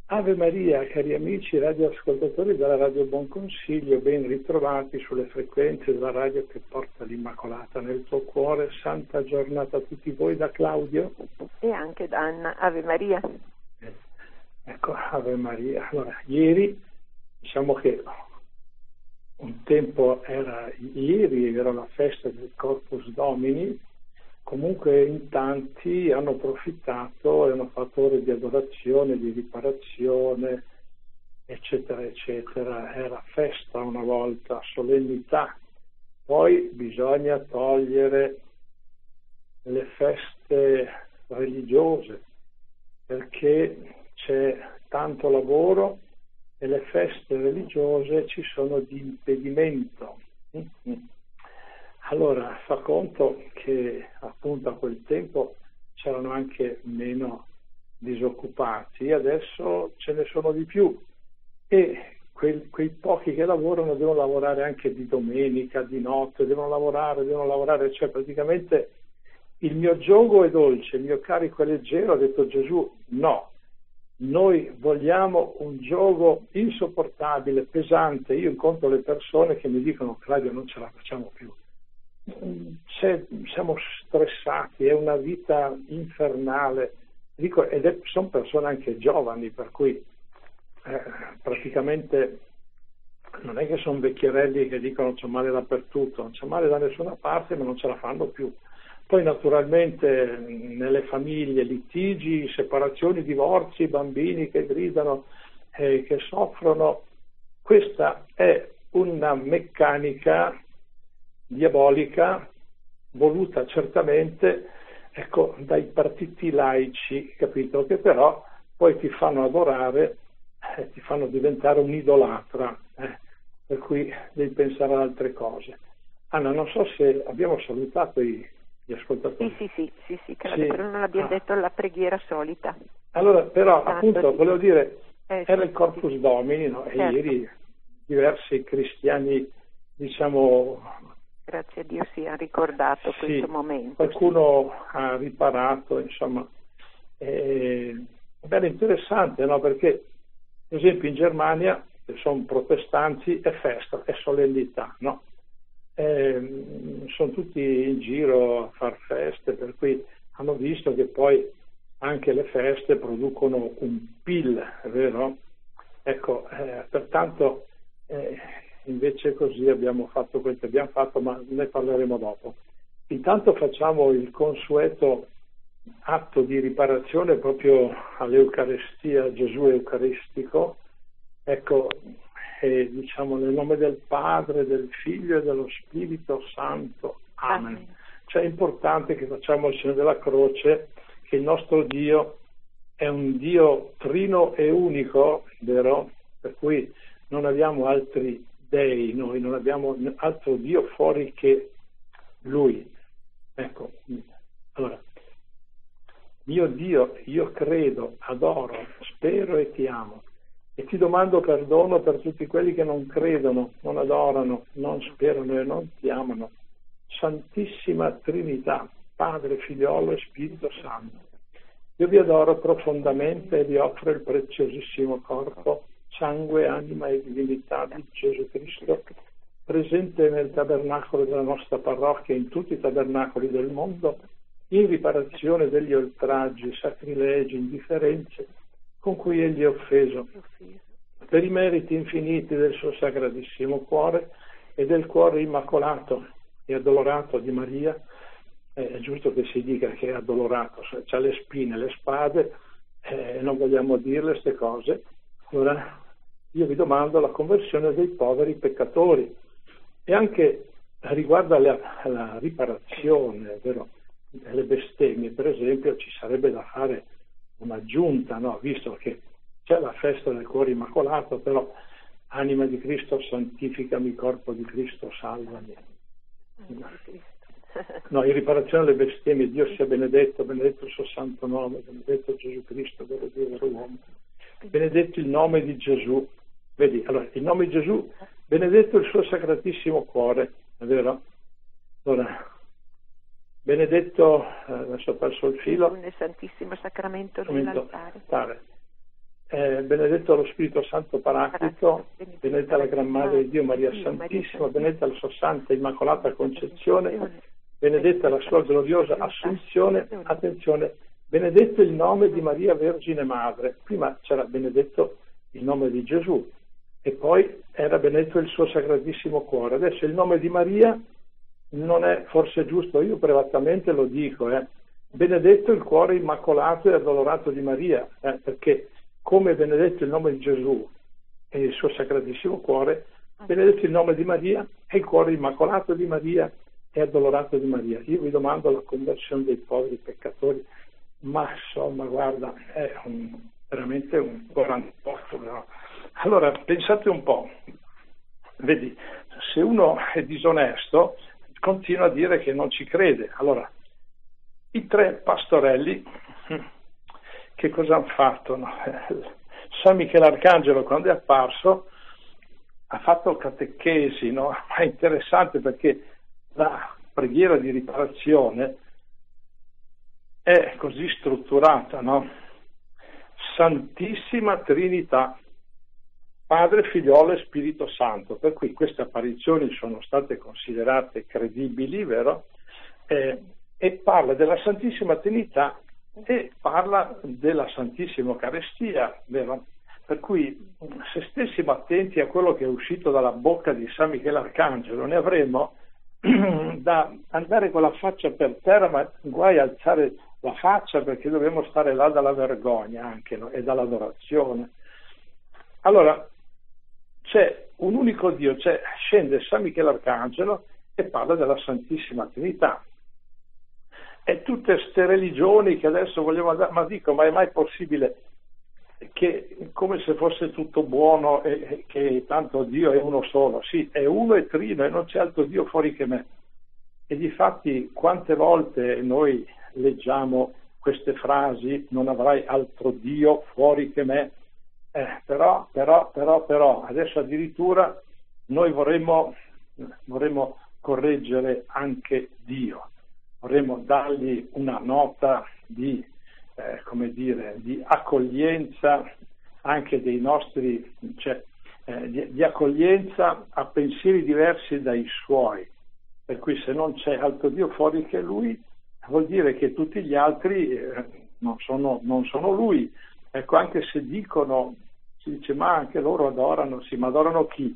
Ave Maria, cari amici radioascoltatori della Radio Buon Consiglio, ben ritrovati sulle frequenze della radio che porta l'Immacolata nel tuo cuore. Santa giornata a tutti voi da Claudio. E anche da Anna. Ave Maria. Ecco, Ave Maria. Allora, ieri, diciamo che un tempo ieri era la festa del Corpus Domini. Comunque in tanti hanno approfittato e hanno fatto ore di adorazione, di riparazione, eccetera, eccetera. Era festa una volta, solennità. Poi bisogna togliere le feste religiose, perché c'è tanto lavoro e le feste religiose ci sono di impedimento. Allora, fa conto che appunto a quel tempo c'erano anche meno disoccupati, adesso ce ne sono di più e quei pochi che lavorano devono lavorare anche di domenica, di notte, devono lavorare, cioè praticamente il mio giogo è dolce, il mio carico è leggero, ha detto Gesù, no, noi vogliamo un giogo insopportabile, pesante. Io incontro le persone che mi dicono, Claudio, non ce la facciamo più. Siamo stressati, è una vita infernale, dico, sono persone anche giovani, per cui praticamente non è che sono vecchierelli che dicono c'è male dappertutto, non c'è male da nessuna parte, ma non ce la fanno più. Poi naturalmente nelle famiglie litigi, separazioni, divorzi, bambini che gridano, che soffrono. Questa è una meccanica diabolica voluta certamente, ecco, dai partiti laici, capito? Che però poi ti fanno adorare, ti fanno diventare un idolatra, per cui devi pensare ad altre cose. Anna, non so se abbiamo salutato gli ascoltatori. Sì, credo, però non abbiamo detto la preghiera solita. Allora, però, Tanto appunto, volevo dire, era il sì. Corpus Domini, no? Certo. E ieri diversi cristiani, diciamo... Grazie a Dio si è ricordato questo momento. Qualcuno ha riparato, insomma. È interessante, no? Perché, per esempio, in Germania, che sono protestanti, è festa, è solennità, no? Sono tutti in giro a far feste, per cui hanno visto che poi anche le feste producono un PIL, è vero? Ecco, pertanto invece così abbiamo fatto quel che abbiamo fatto, ma ne parleremo dopo. Intanto facciamo il consueto atto di riparazione proprio all'Eucaristia, Gesù Eucaristico, ecco, diciamo nel nome del Padre, del Figlio e dello Spirito Santo. Amen. Cioè è importante che facciamo il segno della croce, che il nostro Dio è un Dio trino e unico, vero? Per cui non abbiamo altri dei, noi non abbiamo altro Dio fuori che Lui. Ecco, allora, mio Dio, io credo, adoro, spero e ti amo. E ti domando perdono per tutti quelli che non credono, non adorano, non sperano e non ti amano. Santissima Trinità, Padre, Figliolo e Spirito Santo. Io vi adoro profondamente e vi offro il preziosissimo corpo, sangue, anima e divinità di Gesù Cristo, presente nel tabernacolo della nostra parrocchia e in tutti i tabernacoli del mondo, in riparazione degli oltraggi, sacrilegi, indifferenze con cui egli è offeso, per i meriti infiniti del suo sacratissimo cuore e del cuore immacolato e addolorato di Maria. È giusto che si dica che è addolorato, c'ha le spine, le spade, non vogliamo dirle queste cose. Allora io vi domando la conversione dei poveri peccatori e anche riguardo alla riparazione, vero? Le bestemmie, per esempio, ci sarebbe da fare un'aggiunta, no? Visto che c'è la festa del cuore immacolato, però anima di Cristo santificami, corpo di Cristo salvami. No, in riparazione alle bestemmie, Dio sia benedetto, benedetto il suo santo nome, benedetto Gesù Cristo, vero Dio, vero uomo, benedetto il nome di Gesù. Vedi, allora, il nome di Gesù, benedetto il suo sacratissimo cuore, è vero? Allora, benedetto, adesso ho perso il filo, nel Santissimo Sacramento dell'altare. benedetto lo Spirito Santo Paraclito, benedetta la Gran Madre di Dio Maria Santissima, benedetta la sua Santa Immacolata Concezione, benedetta la sua gloriosa Assunzione, attenzione, benedetto il nome di Maria Vergine Madre. Prima c'era benedetto il nome di Gesù e poi era benedetto il suo Sacratissimo Cuore. Adesso il nome di Maria non è forse giusto, io privatamente lo dico, benedetto il cuore immacolato e addolorato di Maria, perché come benedetto il nome di Gesù e il suo Sacratissimo Cuore, benedetto il nome di Maria e il cuore immacolato di Maria e addolorato di Maria. Io vi domando la conversione dei poveri peccatori, ma insomma guarda, è veramente un 48, no? Allora pensate un po', vedi, se uno è disonesto continua a dire che non ci crede. Allora i tre pastorelli che cosa hanno fatto? No? San Michele Arcangelo, quando è apparso, ha fatto catechesi, no? Ma è interessante perché la preghiera di riparazione è così strutturata, no? Santissima Trinità, Padre, Figliolo e Spirito Santo, per cui queste apparizioni sono state considerate credibili, vero? E parla della Santissima Trinità e parla della Santissima Eucaristia, vero? Per cui se stessimo attenti a quello che è uscito dalla bocca di San Michele Arcangelo, ne avremmo da andare con la faccia per terra, ma guai alzare la faccia, perché dobbiamo stare là dalla vergogna anche, no? E dall'adorazione. Allora c'è un unico Dio, scende San Michele Arcangelo e parla della Santissima Trinità. E tutte ste religioni che adesso vogliamo andare, ma dico, ma è mai possibile che come se fosse tutto buono e che tanto Dio è uno solo? Sì, è uno e trino e non c'è altro Dio fuori che me. E difatti quante volte noi leggiamo queste frasi: non avrai altro Dio fuori che me. Però adesso addirittura noi vorremmo correggere anche Dio, vorremmo dargli una nota di di accoglienza anche dei nostri, di accoglienza a pensieri diversi dai suoi, per cui se non c'è altro Dio fuori che lui, vuol dire che tutti gli altri non sono lui. Ecco, anche se dicono, si dice, ma anche loro adorano, sì, ma adorano chi?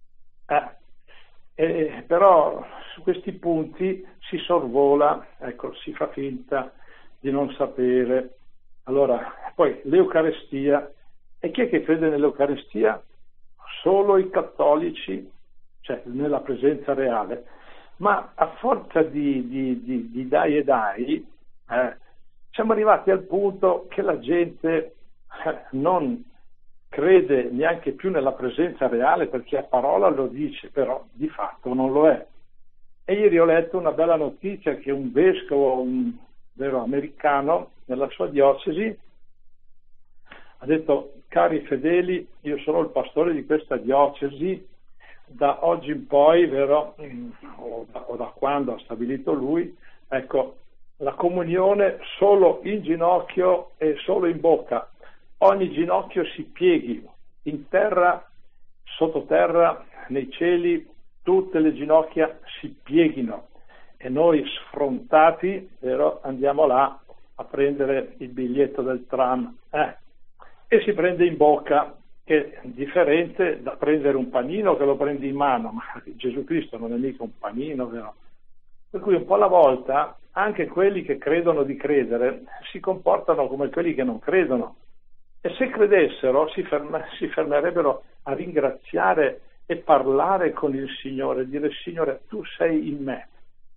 Però su questi punti si sorvola, ecco, si fa finta di non sapere. Allora, poi l'Eucaristia, e chi è che crede nell'Eucaristia? Solo i cattolici, cioè nella presenza reale, ma a forza di dai e dai, siamo arrivati al punto che la gente non crede neanche più nella presenza reale, perché a parola lo dice, però di fatto non lo è. E ieri ho letto una bella notizia che un vescovo, vero, americano, nella sua diocesi ha detto: cari fedeli, io sono il pastore di questa diocesi, da oggi in poi, vero, o da quando ha stabilito lui, ecco, la comunione solo in ginocchio e solo in bocca. Ogni ginocchio si pieghi, in terra, sottoterra, nei cieli, tutte le ginocchia si pieghino. E noi sfrontati, vero, andiamo là a prendere il biglietto del tram e si prende in bocca, che è differente da prendere un panino che lo prendi in mano, ma Gesù Cristo non è mica un panino, vero? Per cui un po' alla volta anche quelli che credono di credere si comportano come quelli che non credono, e se credessero si fermerebbero a ringraziare e parlare con il Signore, dire: Signore, tu sei in me.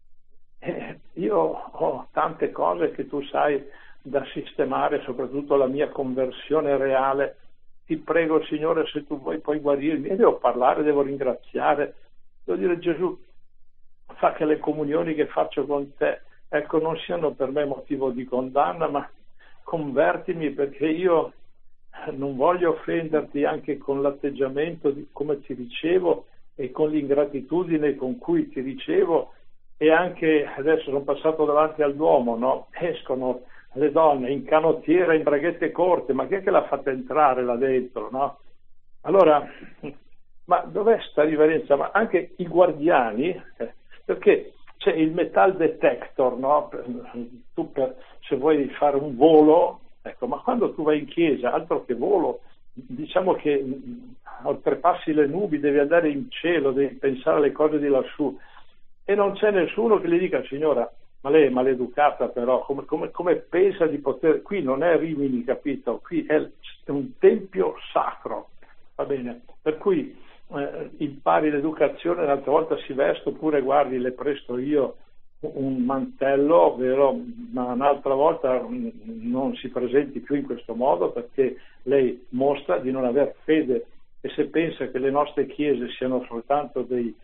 Io ho tante cose che tu sai da sistemare, soprattutto la mia conversione reale. Ti prego, Signore, se tu vuoi puoi guarirmi. E devo parlare, devo ringraziare, devo dire: Gesù, fa che le comunioni che faccio con te, ecco, non siano per me motivo di condanna, ma convertimi, perché io non voglio offenderti anche con l'atteggiamento di come ti ricevo e con l'ingratitudine con cui ti ricevo. E anche adesso sono passato davanti al Duomo, no? Escono le donne in canottiera, in braghette corte, ma chi è che l'ha fatta entrare là dentro, no? Allora, ma dov'è sta riverenza? Ma anche i guardiani, perché c'è il metal detector, no? Se vuoi fare un volo, ecco, ma quando tu vai in chiesa, altro che volo, diciamo che oltrepassi le nubi, devi andare in cielo, devi pensare alle cose di lassù, e non c'è nessuno che gli dica: signora, ma lei è maleducata, però come pensa di poter, qui non è Rimini, capito? Qui è un tempio sacro, va bene? Per cui impari l'educazione, l'altra volta si veste, oppure guardi, le presto io un mantello, vero? Ma un'altra volta non si presenti più in questo modo, perché lei mostra di non aver fede, e se pensa che le nostre chiese siano soltanto dei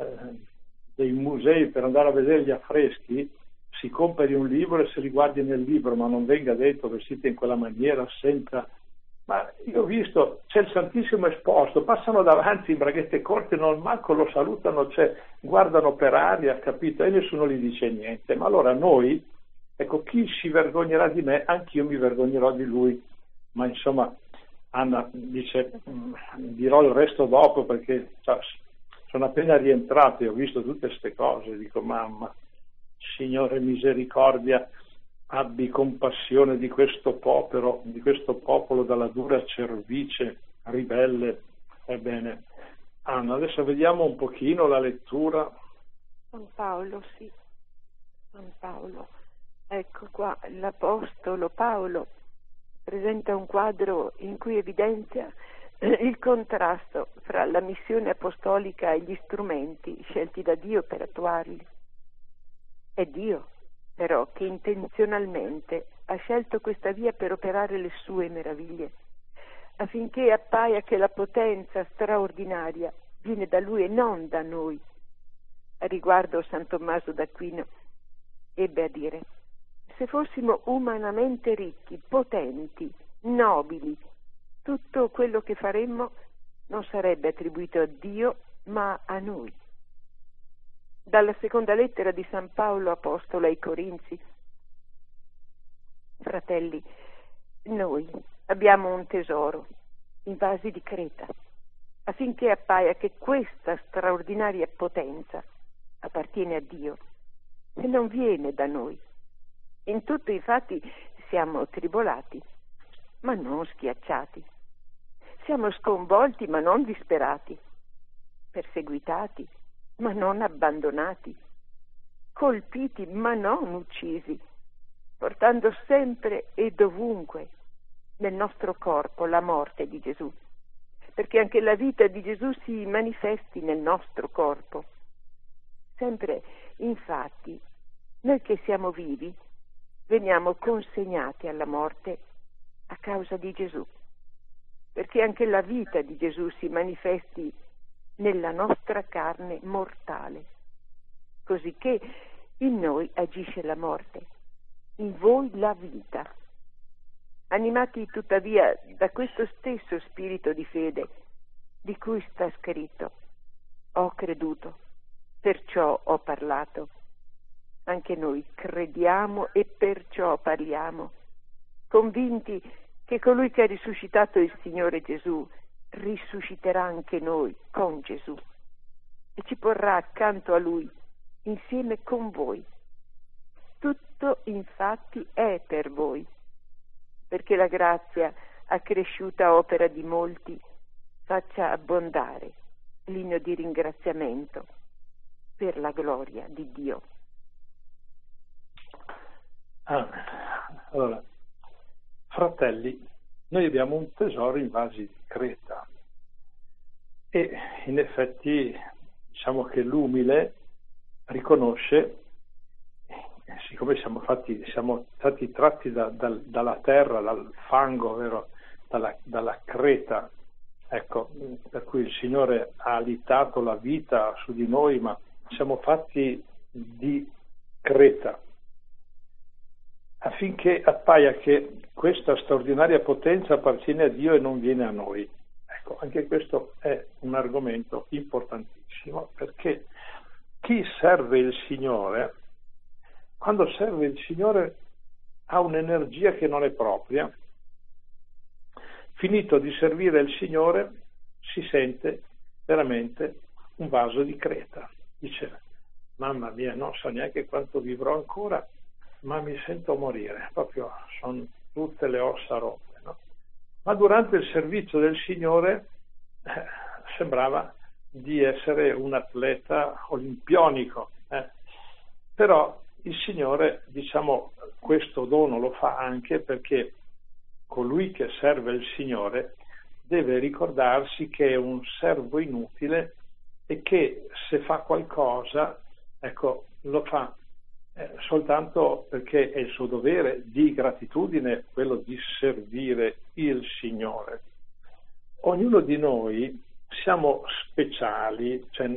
musei per andare a vedere gli affreschi, si compri un libro e se li guardi nel libro, ma non venga detto vestite in quella maniera, senza... Ma io ho visto, c'è il Santissimo esposto, passano davanti in braghette corte, non manco lo salutano, cioè guardano per aria, capito? E nessuno gli dice niente. Ma allora noi, ecco, chi si vergognerà di me, anch'io mi vergognerò di lui. Ma insomma, Anna dice, dirò il resto dopo, perché sono appena rientrato e ho visto tutte queste cose, dico: mamma, Signore misericordia, abbi compassione di questo popolo dalla dura cervice ribelle. Ebbene, Anna, adesso vediamo un pochino la lettura. San Paolo, sì, San Paolo. Ecco qua, l'Apostolo Paolo presenta un quadro in cui evidenzia il contrasto fra la missione apostolica e gli strumenti scelti da Dio per attuarli. È Dio, però, che intenzionalmente ha scelto questa via per operare le sue meraviglie, affinché appaia che la potenza straordinaria viene da Lui e non da noi. A riguardo San Tommaso d'Aquino ebbe a dire: se fossimo umanamente ricchi, potenti, nobili, tutto quello che faremmo non sarebbe attribuito a Dio, ma a noi. Dalla seconda lettera di San Paolo Apostolo ai Corinzi: fratelli, noi abbiamo un tesoro in vasi di Creta, affinché appaia che questa straordinaria potenza appartiene a Dio e non viene da noi. In tutto, infatti, siamo tribolati, ma non schiacciati. Siamo sconvolti, ma non disperati. Perseguitati, ma non abbandonati, colpiti ma non uccisi, portando sempre e dovunque nel nostro corpo la morte di Gesù, perché anche la vita di Gesù si manifesti nel nostro corpo. Sempre, infatti, noi che siamo vivi veniamo consegnati alla morte a causa di Gesù, perché anche la vita di Gesù si manifesti nella nostra carne mortale, cosicché in noi agisce la morte, in voi la vita. Animati tuttavia da questo stesso spirito di fede, di cui sta scritto: ho creduto, perciò ho parlato. Anche noi crediamo e perciò parliamo, convinti che colui che ha risuscitato il Signore Gesù risusciterà anche noi con Gesù e ci porrà accanto a Lui, insieme con voi. Tutto infatti è per voi, perché la grazia accresciuta a opera di molti faccia abbondare l'inno di ringraziamento per la gloria di Dio. Allora, fratelli, noi abbiamo un tesoro in vasi di Creta e in effetti diciamo che l'umile riconosce, siccome siamo stati tratti dalla terra, dal fango, vero? Dalla Creta, ecco, per cui il Signore ha alitato la vita su di noi, ma siamo fatti di Creta, affinché appaia che questa straordinaria potenza appartiene a Dio e non viene a noi. Ecco, anche questo è un argomento importantissimo, perché chi serve il Signore, quando serve il Signore, ha un'energia che non è propria. Finito di servire il Signore, si sente veramente un vaso di creta. Dice: mamma mia, non so neanche quanto vivrò ancora, ma mi sento morire, proprio sono tutte le ossa rotte, no? Ma durante il servizio del Signore sembrava di essere un atleta olimpionico, però il Signore, diciamo, questo dono lo fa anche perché colui che serve il Signore deve ricordarsi che è un servo inutile e che se fa qualcosa, ecco, lo fa soltanto perché è il suo dovere di gratitudine, quello di servire il Signore. Ognuno di noi siamo speciali, cioè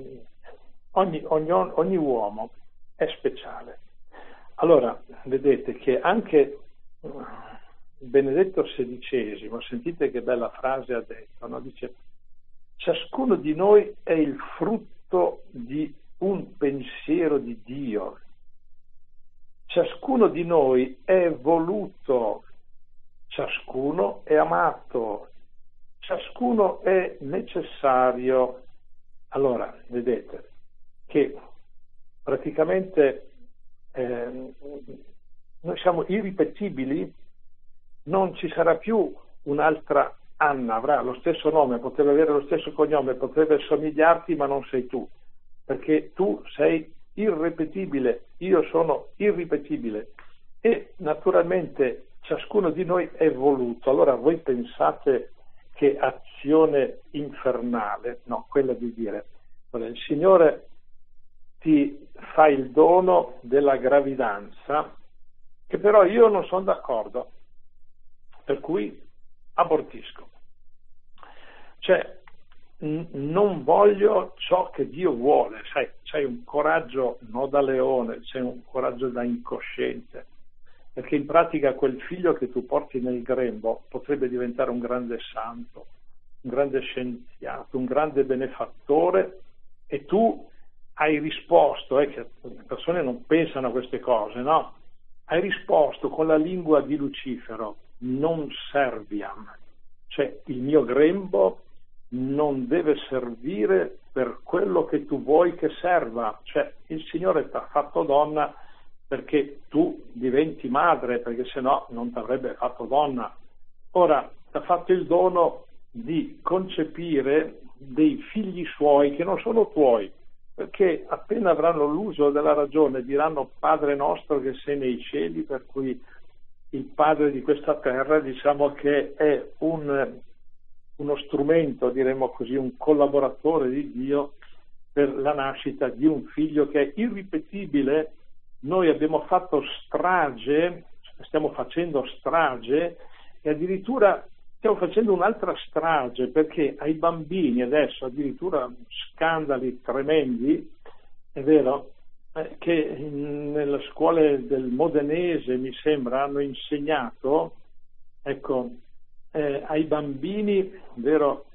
ogni uomo è speciale. Allora, vedete che anche Benedetto XVI, sentite che bella frase ha detto, no? Dice: ciascuno di noi è il frutto di un pensiero di Dio. Ciascuno di noi è voluto, ciascuno è amato, ciascuno è necessario. Allora, vedete che praticamente noi siamo irripetibili, non ci sarà più un'altra Anna, avrà lo stesso nome, potrebbe avere lo stesso cognome, potrebbe somigliarti, ma non sei tu, perché tu sei irripetibile, io sono irripetibile e naturalmente ciascuno di noi è voluto. Allora voi pensate che azione infernale? No, quella di dire: il Signore ti fa il dono della gravidanza, che però io non sono d'accordo, per cui abortisco. Cioè, non voglio ciò che Dio vuole, sai, c'hai un coraggio no da leone, c'è un coraggio da incosciente, perché in pratica quel figlio che tu porti nel grembo potrebbe diventare un grande santo, un grande scienziato, un grande benefattore, e tu hai risposto, che le persone non pensano a queste cose, no? Hai risposto con la lingua di Lucifero: non serviam, cioè il mio grembo non deve servire per quello che tu vuoi che serva, cioè il Signore ti ha fatto donna perché tu diventi madre, perché se no non ti avrebbe fatto donna. Ora ti ha fatto il dono di concepire dei figli suoi che non sono tuoi, perché appena avranno l'uso della ragione diranno: Padre nostro che sei nei cieli, per cui il padre di questa terra, diciamo che è uno strumento, diremmo così, un collaboratore di Dio per la nascita di un figlio che è irripetibile. Noi abbiamo fatto strage, stiamo facendo strage, e addirittura stiamo facendo un'altra strage, perché ai bambini adesso addirittura scandali tremendi, è vero, che nelle scuole del Modenese, mi sembra, hanno insegnato, ecco, ai bambini, vero,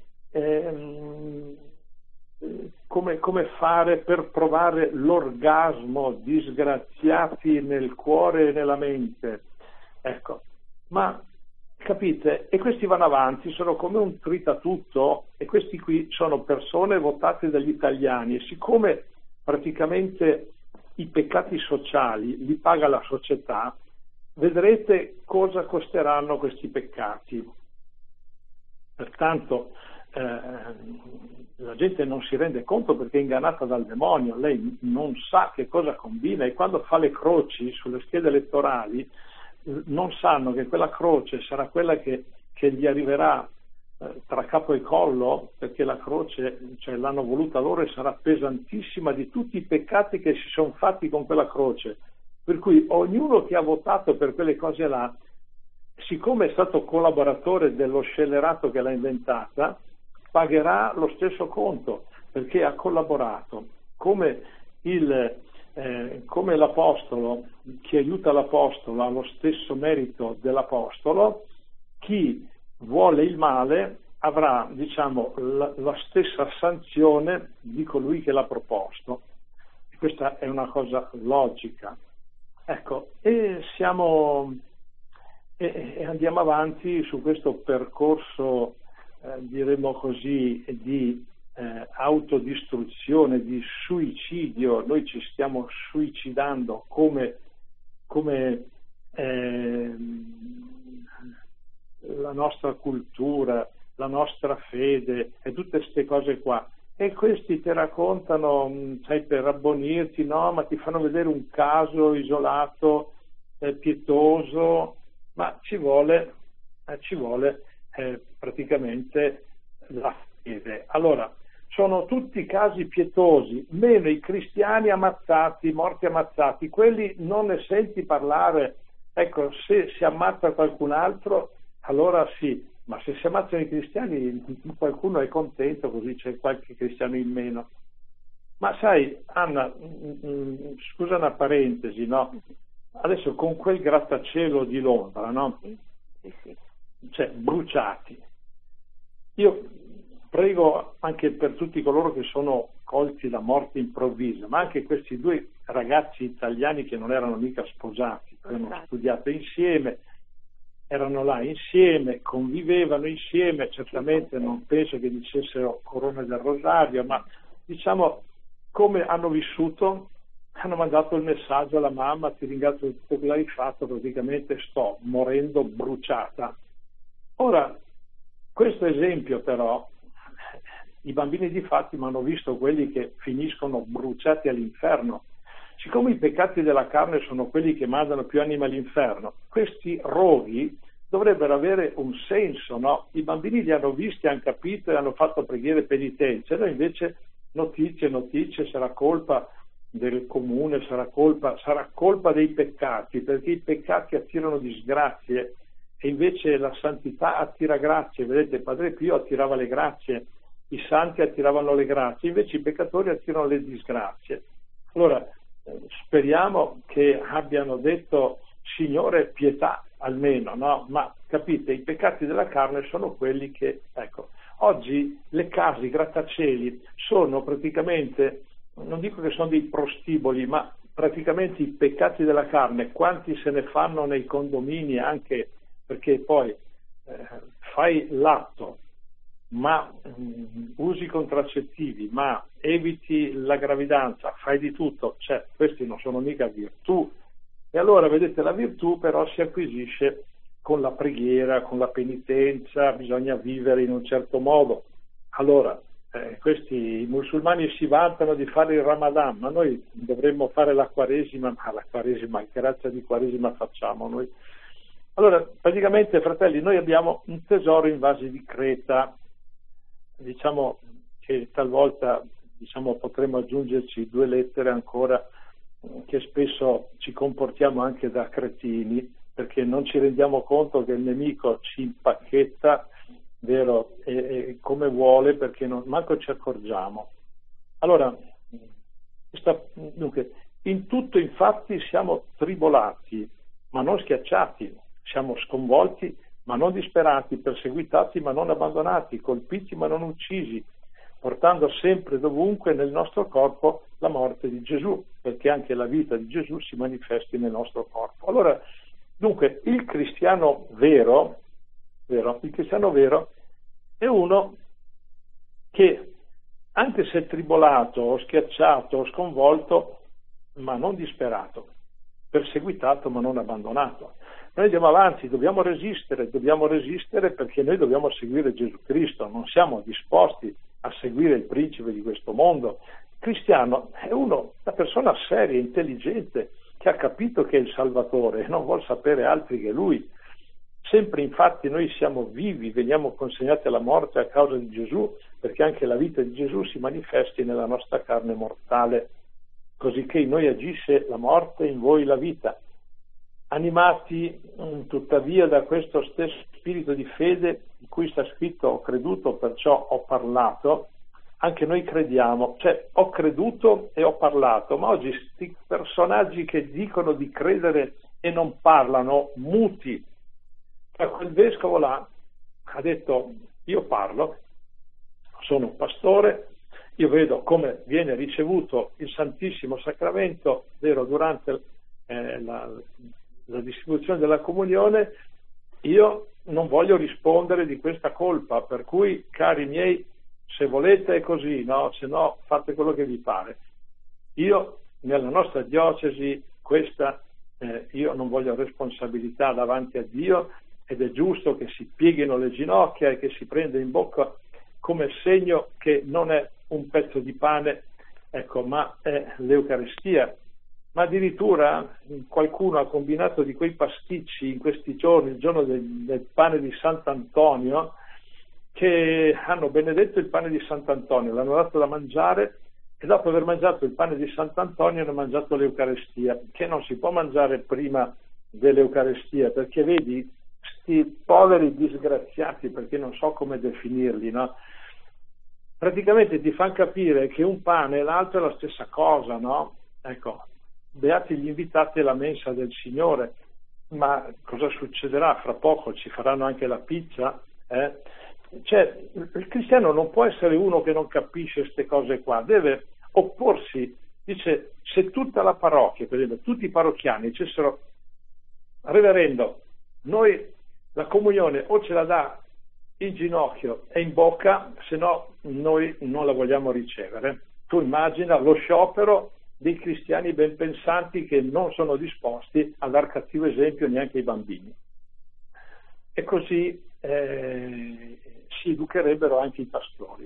come fare per provare l'orgasmo, disgraziati nel cuore e nella mente, ecco. Ma capite? E questi vanno avanti, sono come un tritatutto, e questi qui sono persone votate dagli italiani, e siccome praticamente i peccati sociali li paga la società, vedrete cosa costeranno questi peccati. Pertanto la gente non si rende conto perché è ingannata dal demonio, lei non sa che cosa combina, e quando fa le croci sulle schede elettorali non sanno che quella croce sarà quella che gli arriverà tra capo e collo, perché la croce, cioè, l'hanno voluta loro e sarà pesantissima di tutti i peccati che si sono fatti con quella croce. Per cui ognuno che ha votato per quelle cose là, siccome è stato collaboratore dello scellerato che l'ha inventata, pagherà lo stesso conto, perché ha collaborato. Come l'apostolo, chi aiuta l'apostolo ha lo stesso merito dell'apostolo, chi vuole il male avrà, diciamo, la stessa sanzione di colui che l'ha proposto. E questa è una cosa logica. Ecco, e andiamo avanti su questo percorso, diremmo così, di autodistruzione, di suicidio. Noi ci stiamo suicidando come la nostra cultura, la nostra fede e tutte queste cose qua. E questi ti raccontano, sai, per abbonirti, no, ma ti fanno vedere un caso isolato, pietoso, ma ci vuole praticamente la fede. Allora, sono tutti casi pietosi, meno i cristiani ammazzati, morti ammazzati, quelli non ne senti parlare. Ecco, se si ammazza qualcun altro, allora sì, ma se si ammazzano i cristiani qualcuno è contento, così c'è qualche cristiano in meno. Ma sai, Anna, scusa una parentesi, no? Adesso con quel grattacielo di Londra, no? Sì. Cioè, bruciati. Io prego anche per tutti coloro che sono colti da morte improvvisa, ma anche questi due ragazzi italiani che non erano mica sposati, avevano studiato insieme, erano là insieme, convivevano insieme, certamente non penso che dicessero Corona del Rosario, ma diciamo come hanno vissuto, hanno mandato il messaggio alla mamma: ti ringrazio per tutto quello che hai fatto, praticamente sto morendo bruciata. Ora, questo esempio però, i bambini di Fatima hanno visto quelli che finiscono bruciati all'inferno. Siccome i peccati della carne sono quelli che mandano più anime all'inferno, questi roghi dovrebbero avere un senso, no? I bambini li hanno visti, hanno capito e hanno fatto preghiere e penitenze. Noi invece notizie, sarà colpa del comune, sarà colpa dei peccati, perché i peccati attirano disgrazie e invece la santità attira grazie. Vedete, Padre Pio attirava le grazie, i santi attiravano le grazie, invece i peccatori attirano le disgrazie. Allora, speriamo che abbiano detto: Signore, pietà, almeno, no? Ma capite, i peccati della carne sono quelli che, ecco, oggi le case, i grattacieli sono praticamente, non dico che sono dei prostiboli, ma praticamente i peccati della carne. Quanti se ne fanno nei condomini, anche perché poi fai l'atto, ma usi contraccettivi, ma eviti la gravidanza, fai di tutto, cioè questi non sono mica virtù. E allora vedete, la virtù però si acquisisce con la preghiera, con la penitenza, bisogna vivere in un certo modo. Allora, questi musulmani si vantano di fare il Ramadan, ma noi dovremmo fare la Quaresima, ma la Quaresima, che razza di Quaresima facciamo noi? Allora, praticamente, fratelli, noi abbiamo un tesoro in vasi di creta. Diciamo che talvolta potremmo aggiungerci 2 lettere ancora, che spesso ci comportiamo anche da cretini, perché non ci rendiamo conto che il nemico ci impacchetta, vero, e come vuole, perché manco ci accorgiamo. Allora, dunque, in tutto infatti siamo tribolati, ma non schiacciati, siamo sconvolti, ma non disperati, perseguitati, ma non abbandonati, colpiti, ma non uccisi, portando sempre dovunque nel nostro corpo la morte di Gesù, perché anche la vita di Gesù si manifesti nel nostro corpo. Allora, dunque, il cristiano vero è uno che, anche se tribolato o schiacciato o sconvolto, ma non disperato, perseguitato ma non abbandonato. Noi andiamo avanti, dobbiamo resistere perché noi dobbiamo seguire Gesù Cristo, non siamo disposti a seguire il principe di questo mondo. Il cristiano è una persona seria, intelligente, che ha capito che è il Salvatore e non vuol sapere altri che Lui. Sempre infatti noi siamo vivi, veniamo consegnati alla morte a causa di Gesù, perché anche la vita di Gesù si manifesti nella nostra carne mortale, cosicché in noi agisse la morte, in voi la vita. Animati tuttavia da questo stesso spirito di fede di cui sta scritto: ho creduto, perciò ho parlato. Anche noi crediamo, cioè ho creduto e ho parlato, ma oggi questi personaggi che dicono di credere e non parlano, muti. Quel vescovo là ha detto: io parlo, sono un pastore, io vedo come viene ricevuto il Santissimo Sacramento, vero, durante la distribuzione della comunione, io non voglio rispondere di questa colpa, per cui, cari miei, se volete è così, no? Se no fate quello che vi pare. Io, nella nostra diocesi, io non voglio responsabilità davanti a Dio, ed è giusto che si pieghino le ginocchia e che si prenda in bocca come segno che non è un pezzo di pane, ecco, ma è l'Eucaristia. Ma addirittura qualcuno ha combinato di quei pasticci in questi giorni, il giorno del pane di Sant'Antonio, che hanno benedetto il pane di Sant'Antonio, l'hanno dato da mangiare, e dopo aver mangiato il pane di Sant'Antonio hanno mangiato l'Eucaristia, che non si può mangiare prima dell'Eucaristia, perché vedi, sti poveri disgraziati, perché non so come definirli, no? Praticamente ti fanno capire che un pane e l'altro è la stessa cosa, no? Ecco, beati gli invitati alla mensa del Signore, ma cosa succederà? Fra poco ci faranno anche la pizza, Cioè, il cristiano non può essere uno che non capisce queste cose qua, deve opporsi. Dice, se tutta la parrocchia, per esempio, tutti i parrocchiani dicessero: reverendo, noi la comunione o ce la dà in ginocchio e in bocca, se no noi non la vogliamo ricevere. Tu immagina lo sciopero dei cristiani ben pensanti che non sono disposti a dar cattivo esempio neanche ai bambini. E così si educherebbero anche i pastori.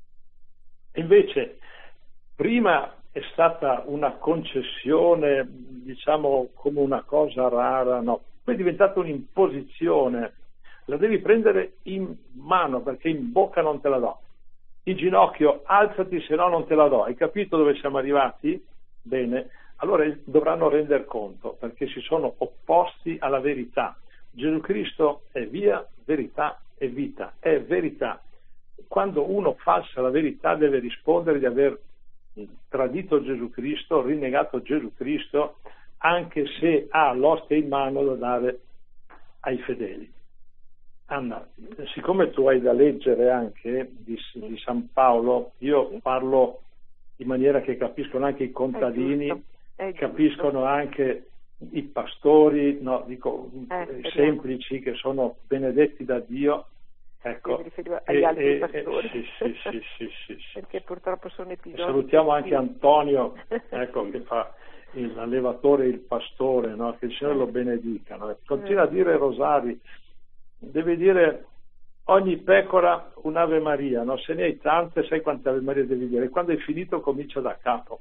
Invece, prima è stata una concessione, diciamo, come una cosa rara, no? Poi è diventata un'imposizione. La devi prendere in mano, perché in bocca non te la do. In ginocchio alzati, se no non te la do. Hai capito dove siamo arrivati? Bene, allora dovranno render conto, perché si sono opposti alla verità. Gesù Cristo è via, verità e vita, è verità. Quando uno falsa la verità deve rispondere di aver tradito Gesù Cristo, rinnegato Gesù Cristo, anche se ha l'ostia in mano da dare ai fedeli. Anna, siccome tu hai da leggere anche di San Paolo, io parlo in maniera che capiscono anche i contadini, capiscono anche i pastori, no, dico semplici, che sono benedetti da Dio. Ecco, mi riferivo agli altri pastori, sì. perché purtroppo sono episodi. Salutiamo anche Antonio, ecco, che fa l'allevatore e il pastore, no? Che il Signore lo benedica, no? Continua a dire rosari, deve dire ogni pecora un'Ave Maria, no? Se ne hai tante, sai quante Ave Maria devi dire, e quando hai finito comincia da capo,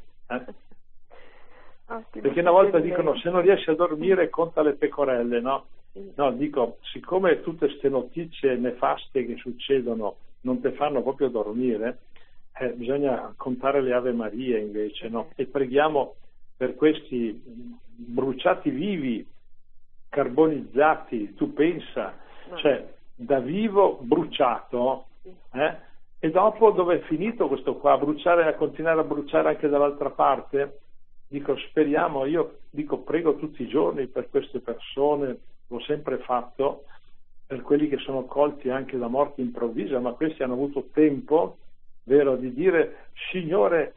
perché una volta dicono: se non riesci a dormire conta le pecorelle, no? No, dico, siccome tutte queste notizie nefaste che succedono non ti fanno proprio dormire, bisogna contare le Ave Maria invece, no? E preghiamo per questi bruciati vivi, carbonizzati, tu pensa, cioè da vivo bruciato, e dopo dove è finito questo qua? A continuare a bruciare anche dall'altra parte? Dico, speriamo, io dico, prego tutti i giorni per queste persone, l'ho sempre fatto, per quelli che sono colti anche da morte improvvisa, ma questi hanno avuto tempo, vero, di dire: Signore,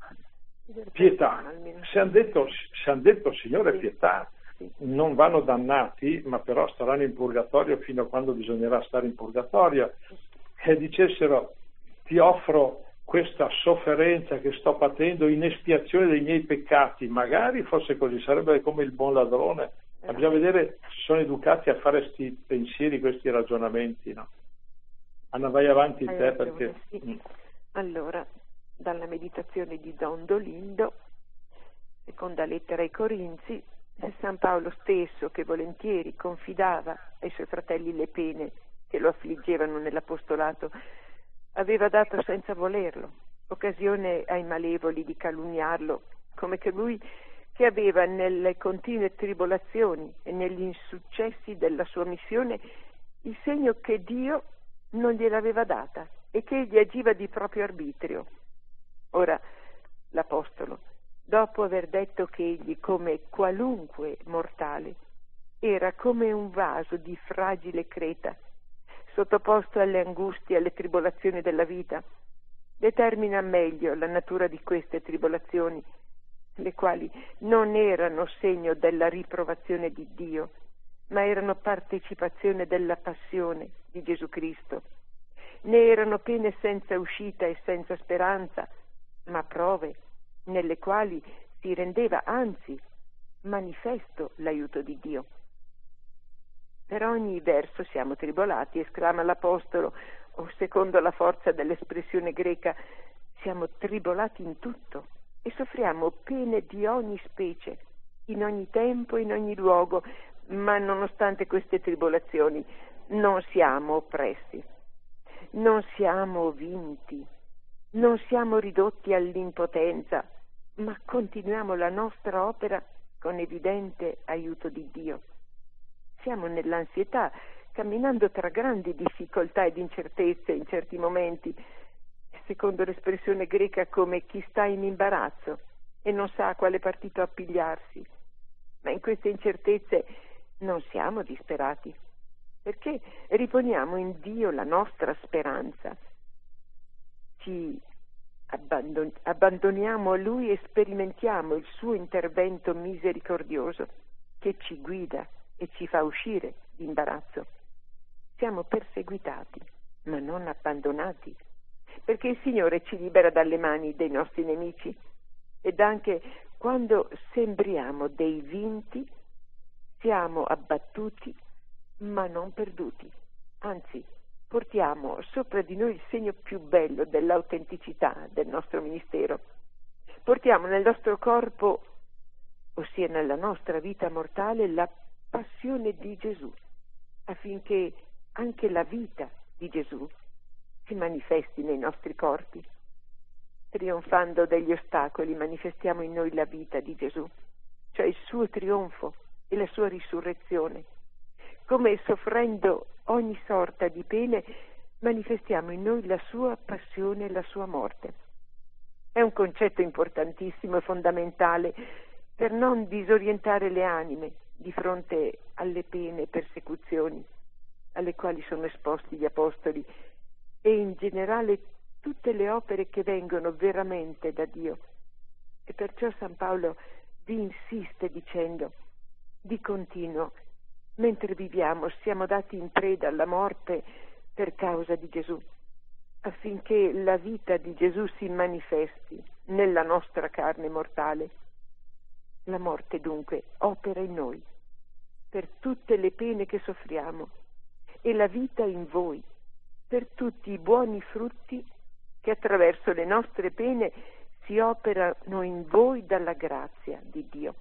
pietà. Se hanno detto Signore, pietà, non vanno dannati, ma però staranno in purgatorio fino a quando bisognerà stare in purgatorio, e dicessero: ti offro questa sofferenza che sto patendo in espiazione dei miei peccati. Magari fosse così, sarebbe come il buon ladrone. Bisogna vedere se sono educati a fare questi pensieri, questi ragionamenti, no? Anna, vai avanti te, perché... Sì. Allora, dalla meditazione di Don Dolindo, seconda lettera ai Corinzi, San Paolo stesso, che volentieri confidava ai suoi fratelli le pene che lo affliggevano nell'apostolato, aveva dato senza volerlo occasione ai malevoli di calunniarlo, come che lui, che aveva nelle continue tribolazioni e negli insuccessi della sua missione il segno che Dio non gliel'aveva data e che egli agiva di proprio arbitrio. Ora, l'Apostolo, dopo aver detto che egli, come qualunque mortale, era come un vaso di fragile creta, sottoposto alle angustie e alle tribolazioni della vita, determina meglio la natura di queste tribolazioni, le quali non erano segno della riprovazione di Dio, ma erano partecipazione della passione di Gesù Cristo. Ne erano pene senza uscita e senza speranza, ma prove nelle quali si rendeva anzi manifesto l'aiuto di Dio. Per ogni verso siamo tribolati, esclama l'Apostolo, o secondo la forza dell'espressione greca, siamo tribolati in tutto e soffriamo pene di ogni specie, in ogni tempo, in ogni luogo, ma nonostante queste tribolazioni non siamo oppressi, non siamo vinti, non siamo ridotti all'impotenza, ma continuiamo la nostra opera con evidente aiuto di Dio. Siamo nell'ansietà, camminando tra grandi difficoltà ed incertezze in certi momenti, secondo l'espressione greca come chi sta in imbarazzo e non sa a quale partito appigliarsi. Ma in queste incertezze non siamo disperati, perché riponiamo in Dio la nostra speranza. Ci abbandoniamo a Lui e sperimentiamo il suo intervento misericordioso che ci guida e ci fa uscire d'imbarazzo. Siamo perseguitati, ma non abbandonati, perché il Signore ci libera dalle mani dei nostri nemici, ed anche quando sembriamo dei vinti, siamo abbattuti, ma non perduti. Anzi, portiamo sopra di noi il segno più bello dell'autenticità del nostro ministero. Portiamo nel nostro corpo, ossia nella nostra vita mortale, la passione di Gesù, affinché anche la vita di Gesù si manifesti nei nostri corpi. Trionfando degli ostacoli manifestiamo in noi la vita di Gesù, cioè il suo trionfo e la sua risurrezione. Come soffrendo ogni sorta di pene manifestiamo in noi la sua passione e la sua morte. È un concetto importantissimo e fondamentale per non disorientare le anime di fronte alle pene e persecuzioni alle quali sono esposti gli apostoli e in generale tutte le opere che vengono veramente da Dio. E perciò San Paolo vi insiste dicendo: di continuo, mentre viviamo, siamo dati in preda alla morte per causa di Gesù, affinché la vita di Gesù si manifesti nella nostra carne mortale. La morte dunque opera in noi per tutte le pene che soffriamo e la vita in voi per tutti i buoni frutti che attraverso le nostre pene si operano in voi dalla grazia di Dio.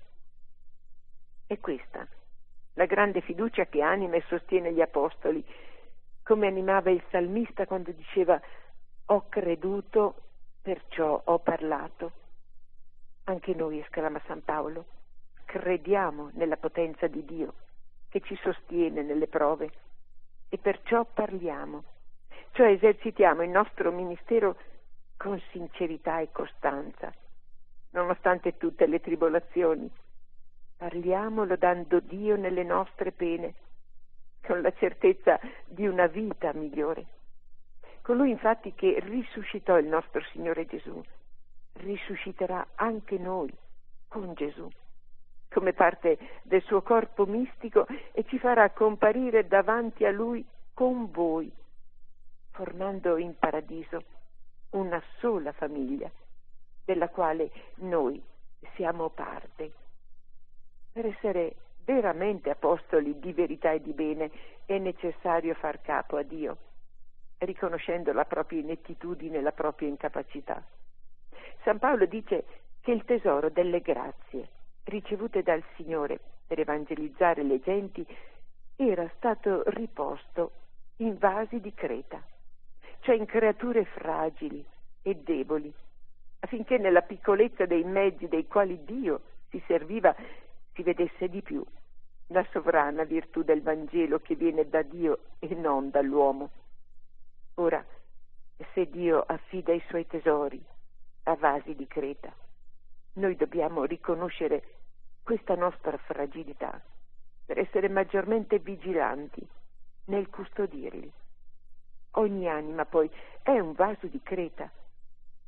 È questa la grande fiducia che anima e sostiene gli apostoli, come animava il salmista quando diceva: ho creduto, perciò ho parlato. Anche noi, esclama San Paolo, crediamo nella potenza di Dio che ci sostiene nelle prove e perciò parliamo, cioè esercitiamo il nostro ministero con sincerità e costanza, nonostante tutte le tribolazioni. Parliamo lodando Dio nelle nostre pene, con la certezza di una vita migliore. Colui infatti che risuscitò il nostro Signore Gesù, risusciterà anche noi con Gesù, come parte del suo corpo mistico, e ci farà comparire davanti a Lui con voi, formando in paradiso una sola famiglia, della quale noi siamo parte. Per essere veramente apostoli di verità e di bene è necessario far capo a Dio, riconoscendo la propria inettitudine e la propria incapacità. San Paolo dice che il tesoro delle grazie ricevute dal Signore per evangelizzare le genti era stato riposto in vasi di creta, cioè in creature fragili e deboli, affinché nella piccolezza dei mezzi dei quali Dio si serviva si vedesse di più la sovrana virtù del Vangelo che viene da Dio e non dall'uomo. Ora, se Dio affida i suoi tesori a vasi di creta, noi dobbiamo riconoscere questa nostra fragilità per essere maggiormente vigilanti nel custodirli. Ogni anima poi è un vaso di creta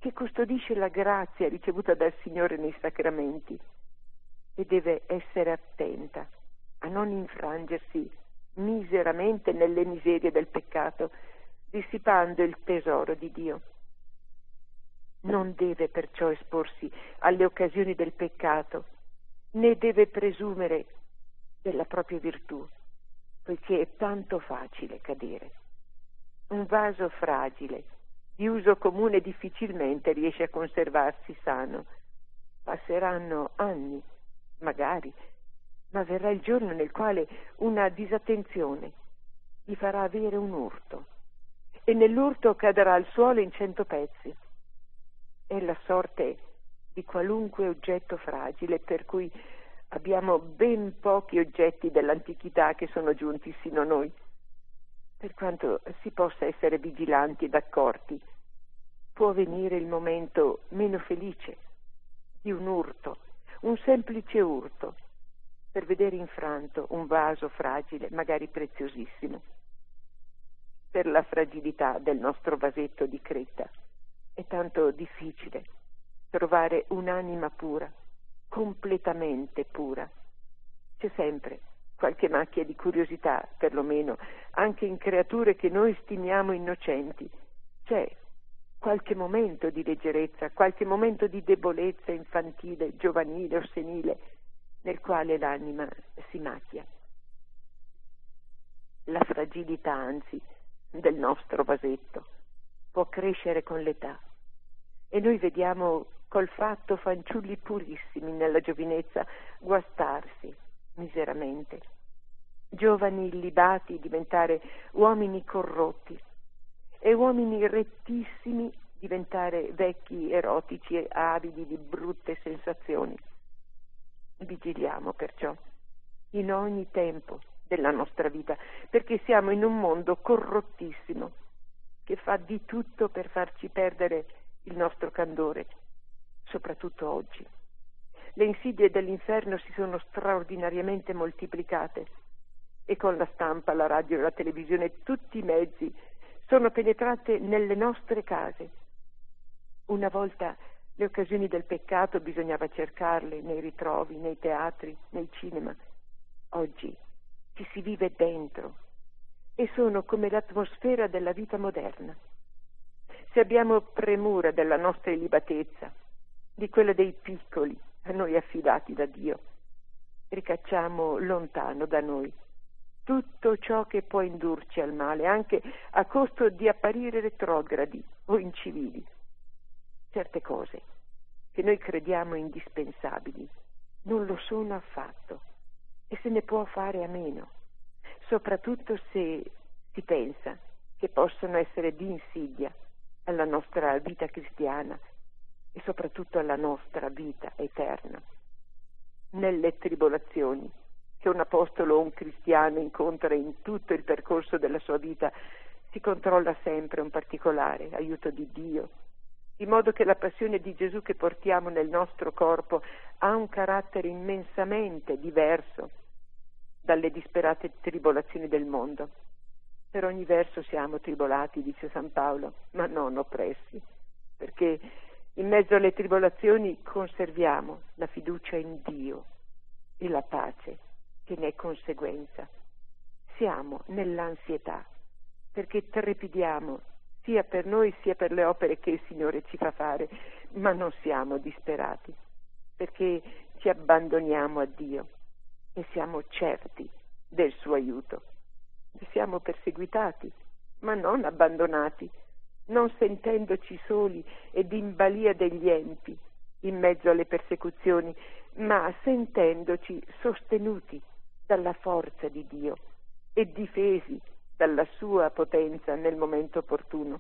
che custodisce la grazia ricevuta dal Signore nei sacramenti e deve essere attenta a non infrangersi miseramente nelle miserie del peccato, dissipando il tesoro di Dio. Non deve perciò esporsi alle occasioni del peccato, né deve presumere della propria virtù, poiché è tanto facile cadere. Un vaso fragile, di uso comune, difficilmente riesce a conservarsi sano. Passeranno anni, magari, ma verrà il giorno nel quale una disattenzione gli farà avere un urto, e nell'urto cadrà al suolo in 100 pezzi. È la sorte di qualunque oggetto fragile, per cui abbiamo ben pochi oggetti dell'antichità che sono giunti sino a noi. Per quanto si possa essere vigilanti ed accorti, può venire il momento meno felice di un urto, un semplice urto, per vedere infranto un vaso fragile, magari preziosissimo. Per la fragilità del nostro vasetto di creta è tanto difficile trovare un'anima pura, completamente pura. C'è sempre qualche macchia di curiosità, perlomeno, anche in creature che noi stimiamo innocenti. C'è qualche momento di leggerezza, qualche momento di debolezza infantile, giovanile o senile, nel quale l'anima si macchia. La fragilità, anzi, del nostro vasetto può crescere con l'età, e noi vediamo col fatto fanciulli purissimi nella giovinezza guastarsi miseramente, giovani illibati diventare uomini corrotti e uomini rettissimi diventare vecchi erotici e avidi di brutte sensazioni. Vigiliamo perciò in ogni tempo della nostra vita, perché siamo in un mondo corrottissimo che fa di tutto per farci perdere il nostro candore, soprattutto oggi. Le insidie dell'inferno si sono straordinariamente moltiplicate e con la stampa, la radio e la televisione tutti i mezzi sono penetrate nelle nostre case. Una volta le occasioni del peccato bisognava cercarle nei ritrovi, nei teatri, nei cinema. Oggi ci si vive dentro e sono come l'atmosfera della vita moderna. Se abbiamo premura della nostra illibatezza, di quella dei piccoli a noi affidati da Dio, ricacciamo lontano da noi tutto ciò che può indurci al male, anche a costo di apparire retrogradi o incivili. Certe cose che noi crediamo indispensabili non lo sono affatto e se ne può fare a meno, soprattutto se si pensa che possono essere di insidia alla nostra vita cristiana e soprattutto alla nostra vita eterna. Nelle tribolazioni che un apostolo o un cristiano incontra in tutto il percorso della sua vita si controlla sempre un particolare aiuto di Dio, di modo che la passione di Gesù che portiamo nel nostro corpo ha un carattere immensamente diverso dalle disperate tribolazioni del mondo. Per ogni verso siamo tribolati, dice San Paolo, ma non oppressi, perché in mezzo alle tribolazioni conserviamo la fiducia in Dio e la pace che ne è conseguenza. Siamo nell'ansietà, perché trepidiamo sia per noi sia per le opere che il Signore ci fa fare, ma non siamo disperati, perché ci abbandoniamo a Dio e siamo certi del suo aiuto. Siamo perseguitati, ma non abbandonati, non sentendoci soli ed in balia degli empi in mezzo alle persecuzioni, ma sentendoci sostenuti dalla forza di Dio e difesi dalla sua potenza nel momento opportuno.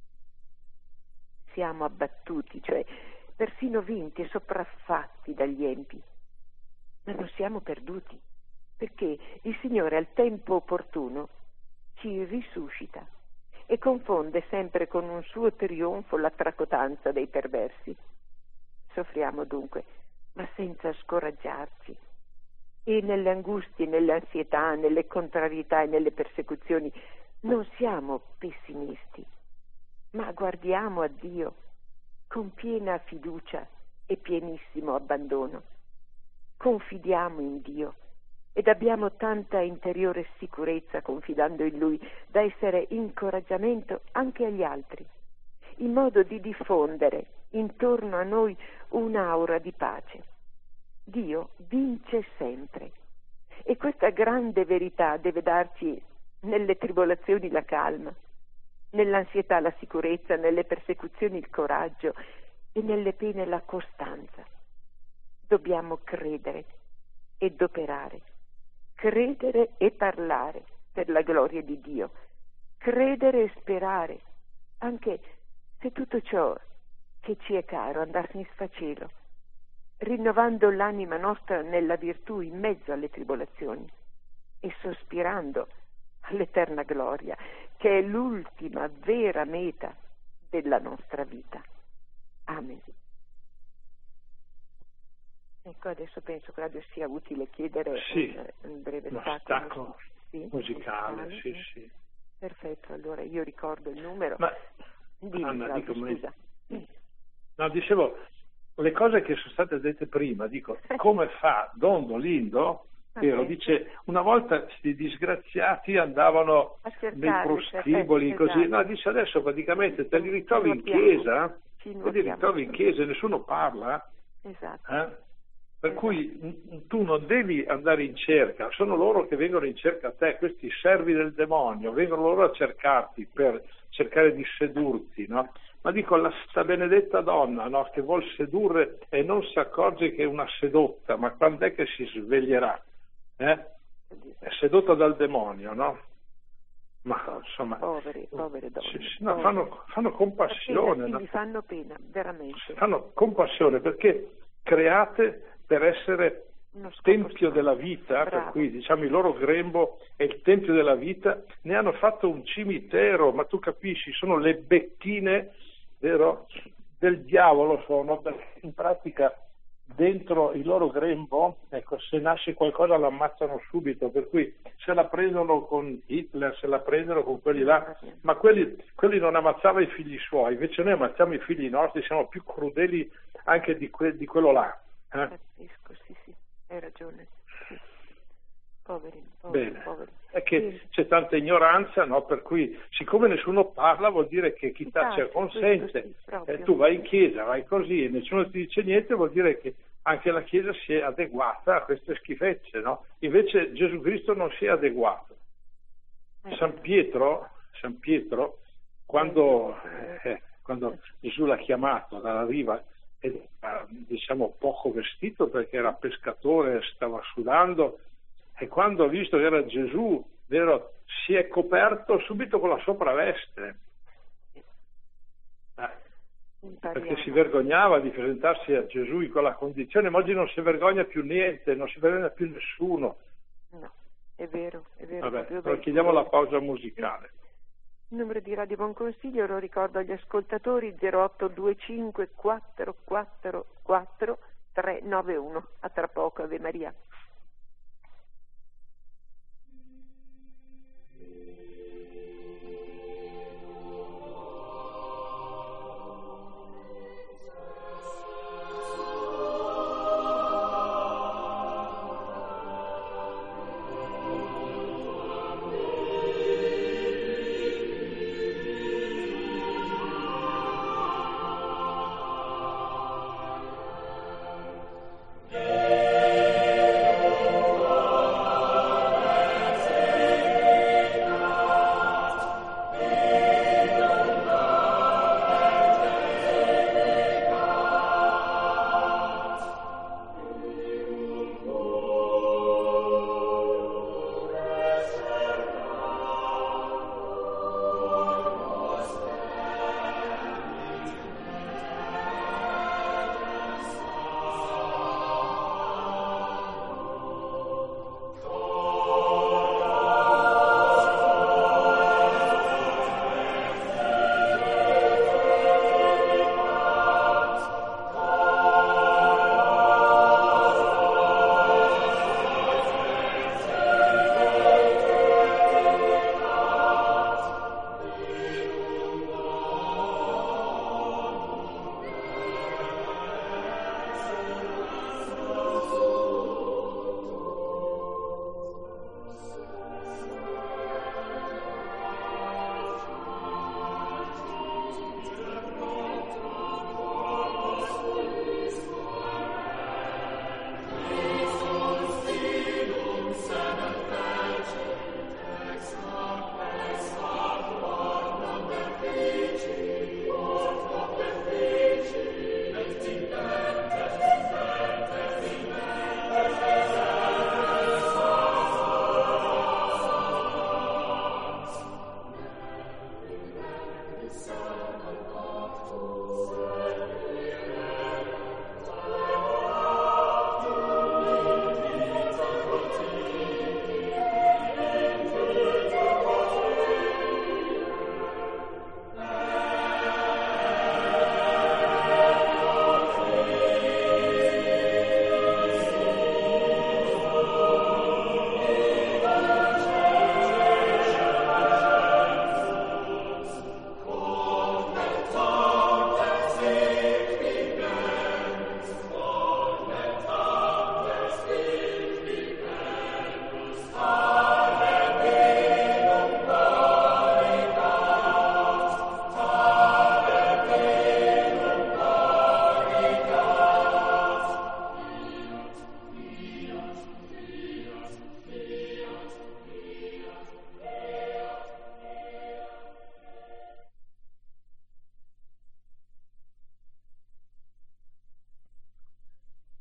Siamo abbattuti, cioè persino vinti e sopraffatti dagli empi, ma non siamo perduti, perché il Signore al tempo opportuno ci risuscita e confonde sempre con un suo trionfo la tracotanza dei perversi. Soffriamo dunque, ma senza scoraggiarci, e nelle angustie, nelle ansietà, nelle contrarietà e nelle persecuzioni non siamo pessimisti, ma guardiamo a Dio con piena fiducia e pienissimo abbandono. Confidiamo in Dio ed abbiamo tanta interiore sicurezza confidando in Lui da essere incoraggiamento anche agli altri, in modo di diffondere intorno a noi un'aura di pace. Dio vince sempre e questa grande verità deve darci nelle tribolazioni la calma, nell'ansietà la sicurezza, nelle persecuzioni il coraggio e nelle pene la costanza. Dobbiamo credere ed operare, credere e parlare per la gloria di Dio, credere e sperare, anche se tutto ciò che ci è caro andasse in sfacelo, rinnovando l'anima nostra nella virtù in mezzo alle tribolazioni e sospirando all'eterna gloria, che è l'ultima vera meta della nostra vita. Amen. Ecco, adesso penso, Claudio, sia utile chiedere un breve stacco musicale. Sì. Perfetto, allora io ricordo il numero. Ma dimmi, Anna, Claudio, scusa. No, dicevo, le cose che sono state dette prima, dico, come fa Don Dolindo, dice, una volta questi disgraziati andavano nei prostíboli, così, no, dice adesso praticamente te li ritrovi in chiesa, e nessuno parla, esatto. Per cui tu non devi andare in cerca, sono loro che vengono in cerca a te, questi servi del demonio, vengono loro a cercarti per cercare di sedurti, no? Ma dico, sta benedetta donna, no, che vuol sedurre e non si accorge che è una sedotta, ma quando è che si sveglierà? È sedotta dal demonio, no? Ma insomma, povere donne. Fanno compassione. Mi fanno pena, veramente. Fanno compassione perché create per essere tempio della vita, bravo. Per cui diciamo il loro grembo è il tempio della vita, ne hanno fatto un cimitero, ma tu capisci, sono le bettine, vero, del diavolo, sono in pratica dentro il loro grembo, ecco, se nasce qualcosa l'ammazzano subito, per cui se la prendono con Hitler, se la prendono con quelli là, ma quelli non ammazzavano i figli suoi, invece noi ammazziamo i figli nostri, siamo più crudeli anche di quello là. Capisco, sì, hai ragione. Sì. Poveri. È che c'è tanta ignoranza, no? Per cui siccome nessuno parla vuol dire che chi ci consente, tu vai in chiesa, vai così e nessuno ti dice niente, vuol dire che anche la chiesa si è adeguata a queste schifezze, no? Invece Gesù Cristo non si è adeguato. San Pietro quando Gesù l'ha chiamato dalla riva, era, diciamo, poco vestito perché era pescatore, stava sudando, e quando ha visto che era Gesù, vero, si è coperto subito con la sopravveste, perché si vergognava di presentarsi a Gesù in quella condizione, ma oggi non si vergogna più niente, non si vergogna più nessuno. No, è vero. Vabbè, però chiediamo la pausa musicale. Il numero di Radio Buon Consiglio lo ricordo agli ascoltatori: 0825 444 391. A tra poco, Ave Maria.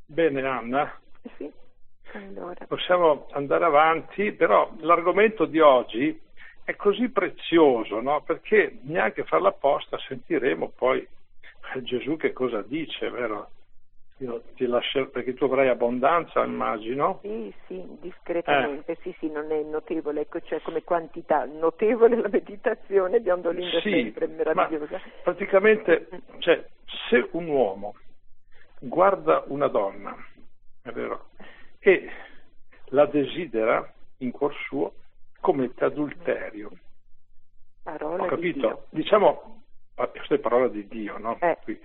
Bene, Anna. Sì, allora. Possiamo andare avanti, però l'argomento di oggi è così prezioso, no? Perché neanche farla apposta sentiremo poi Gesù che cosa dice, vero? Io ti lascio, perché tu avrai abbondanza, immagino. Sì, discretamente, sì, non è notevole, ecco, cioè come quantità, notevole la meditazione, Biondolinda Sì, sempre meravigliosa. ma praticamente, cioè, se un uomo guarda una donna, è vero, e la desidera in cuor suo, commette adulterio. Parola Ho capito? di Dio. Diciamo, questa è parola di Dio, no? Qui,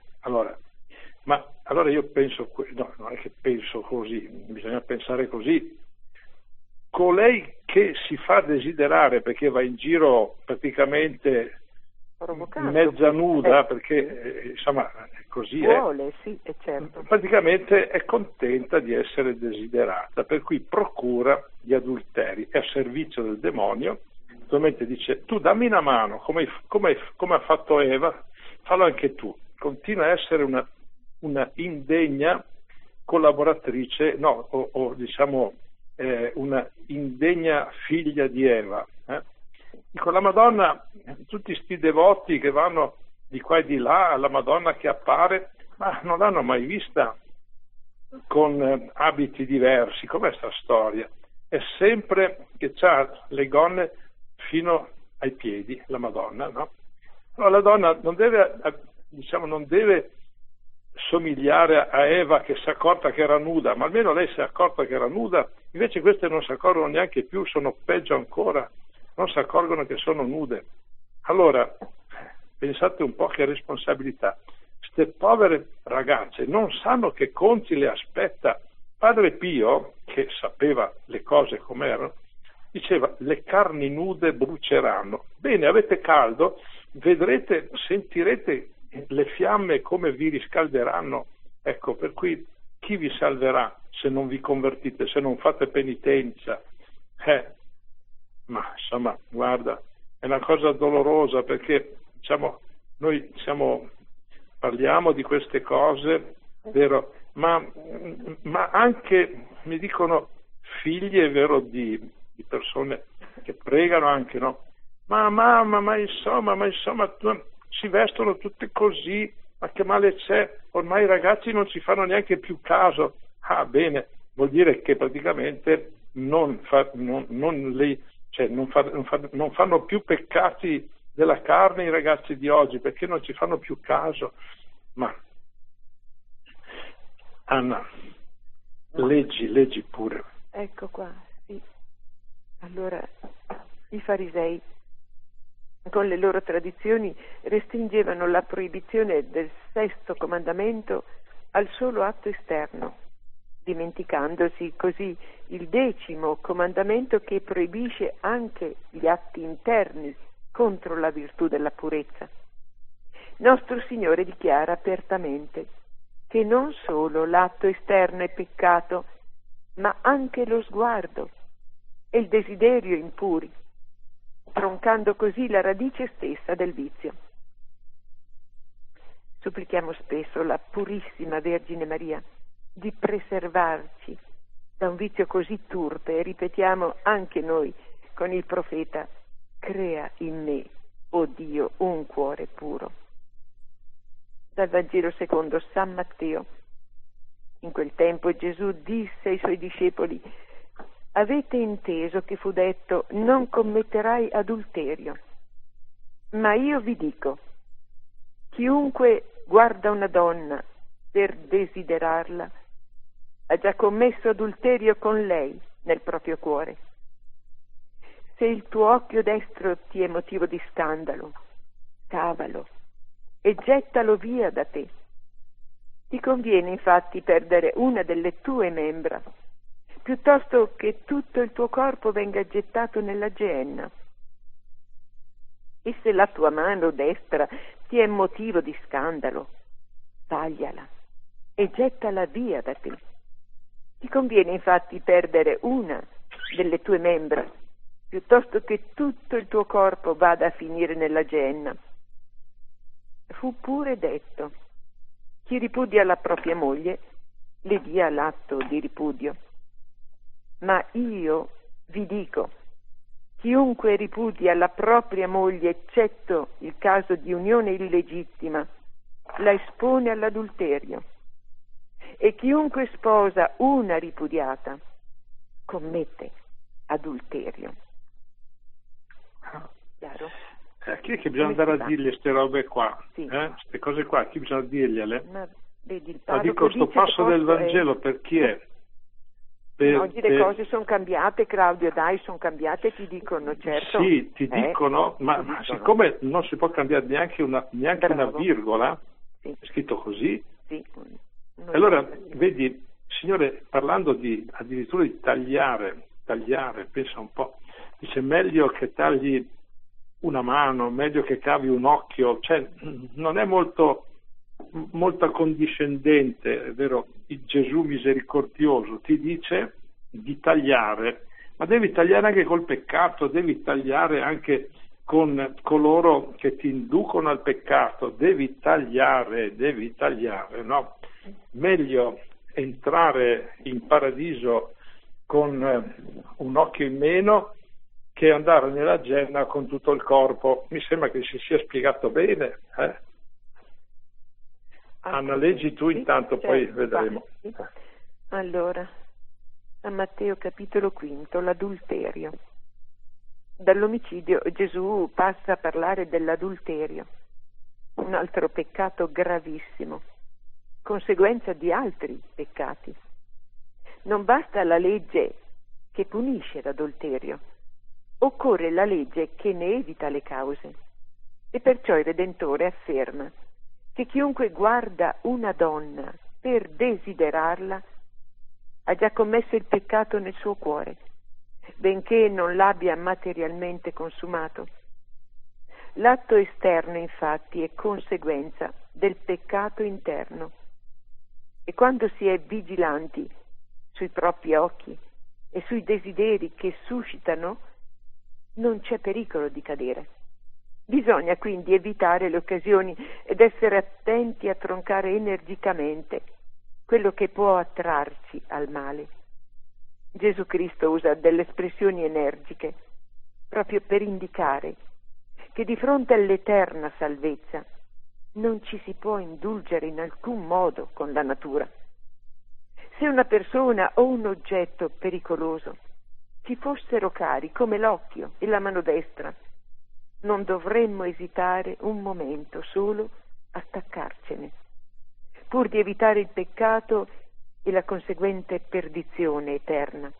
allora io penso, no, non è che penso così, bisogna pensare così. Colei che si fa desiderare perché va in giro praticamente mezza nuda, perché insomma così vuole, sì, è certo. Praticamente è contenta di essere desiderata, per cui procura gli adulteri, è a servizio del demonio. Naturalmente dice: tu dammi una mano, come ha fatto Eva, fallo anche tu. Continua a essere una indegna collaboratrice, no, o diciamo una indegna figlia di Eva. Dico, la Madonna, tutti sti devoti che vanno di qua e di là, la Madonna che appare, ma non l'hanno mai vista con abiti diversi. Com'è sta storia? È sempre che c'ha le gonne fino ai piedi, la Madonna, no? Allora, la donna non deve somigliare a Eva che si è accorta che era nuda, ma almeno lei si è accorta che era nuda, invece queste non si accorgono neanche più, sono peggio ancora, non si accorgono che sono nude. Allora, pensate un po' che responsabilità. Queste povere ragazze non sanno che conti le aspetta. Padre Pio, che sapeva le cose com'erano, diceva: le carni nude bruceranno. Bene, avete caldo, vedrete, sentirete le fiamme come vi riscalderanno. Ecco, per cui chi vi salverà se non vi convertite, se non fate penitenza? Ma insomma, guarda, è una cosa dolorosa, perché diciamo noi parliamo di queste cose, vero? Ma anche mi dicono figlie, vero, di persone che pregano anche, no? Ma mamma, ma insomma si vestono tutte così, ma che male c'è? Ormai i ragazzi non ci fanno neanche più caso. Ah, bene, vuol dire che praticamente non fanno più peccati della carne i ragazzi di oggi, perché non ci fanno più caso. Ma Anna, leggi pure. Ecco qua, sì. Allora, i farisei, con le loro tradizioni, restringevano la proibizione del 6° comandamento al solo atto esterno, dimenticandosi così il 10° comandamento, che proibisce anche gli atti interni contro la virtù della purezza. Nostro Signore dichiara apertamente che non solo l'atto esterno è peccato, ma anche lo sguardo e il desiderio impuri, troncando così la radice stessa del vizio. Supplichiamo spesso la Purissima Vergine Maria di preservarci da un vizio così turpe, e ripetiamo anche noi con il profeta: crea in me, o Dio, un cuore puro. Dal Vangelo secondo San Matteo. In quel tempo Gesù disse ai suoi discepoli: avete inteso che fu detto: non commetterai adulterio. Ma io vi dico: chiunque guarda una donna per desiderarla ha già commesso adulterio con lei nel proprio cuore. Se il tuo occhio destro ti è motivo di scandalo, cavalo e gettalo via da te. Ti conviene infatti perdere una delle tue membra, piuttosto che tutto il tuo corpo venga gettato nella Geenna. E se la tua mano destra ti è motivo di scandalo, tagliala e gettala via da te. Ti conviene infatti perdere una delle tue membra, piuttosto che tutto il tuo corpo vada a finire nella Geenna. Fu pure detto: chi ripudia la propria moglie le dia l'atto di ripudio. Ma io vi dico, chiunque ripudia la propria moglie, eccetto il caso di unione illegittima, la espone all'adulterio. E chiunque sposa una ripudiata commette adulterio. Chiaro? Chi è che bisogna andare a dirgli queste robe qua? Sì. Queste cose qua, chi bisogna dirgliele? Ma vedi, il Ma dico, sto passo del Vangelo per chi è? Oggi le cose sono cambiate, Claudio, dai, sono cambiate, ti dicono, certo. Sì, ti dicono, ma siccome non si può cambiare neanche una virgola, sì. È scritto così, sì. Allora, vedi, Signore, parlando addirittura di tagliare, pensa un po', dice meglio che tagli una mano, meglio che cavi un occhio, cioè non è molto accondiscendente, è vero, il Gesù misericordioso ti dice di tagliare, ma devi tagliare anche col peccato, devi tagliare anche con coloro che ti inducono al peccato, devi tagliare, no? Meglio entrare in paradiso con un occhio in meno che andare nella genna con tutto il corpo. Mi sembra che si sia spiegato bene. Anna, leggi tu intanto, certo, poi vedremo. Sì. Allora, a Matteo capitolo 5, l'adulterio. Dall'omicidio Gesù passa a parlare dell'adulterio, un altro peccato gravissimo, conseguenza di altri peccati. Non basta la legge che punisce l'adulterio, occorre la legge che ne evita le cause. E perciò il Redentore afferma che chiunque guarda una donna per desiderarla ha già commesso il peccato nel suo cuore, benché non l'abbia materialmente consumato. L'atto esterno, infatti, è conseguenza del peccato interno. E quando si è vigilanti sui propri occhi e sui desideri che suscitano, non c'è pericolo di cadere. Bisogna quindi evitare le occasioni ed essere attenti a troncare energicamente quello che può attrarci al male. Gesù Cristo usa delle espressioni energiche proprio per indicare che di fronte all'eterna salvezza non ci si può indulgere in alcun modo con la natura. Se una persona o un oggetto pericoloso ci fossero cari come l'occhio e la mano destra, non dovremmo esitare un momento solo a staccarcene, pur di evitare il peccato e la conseguente perdizione eterna.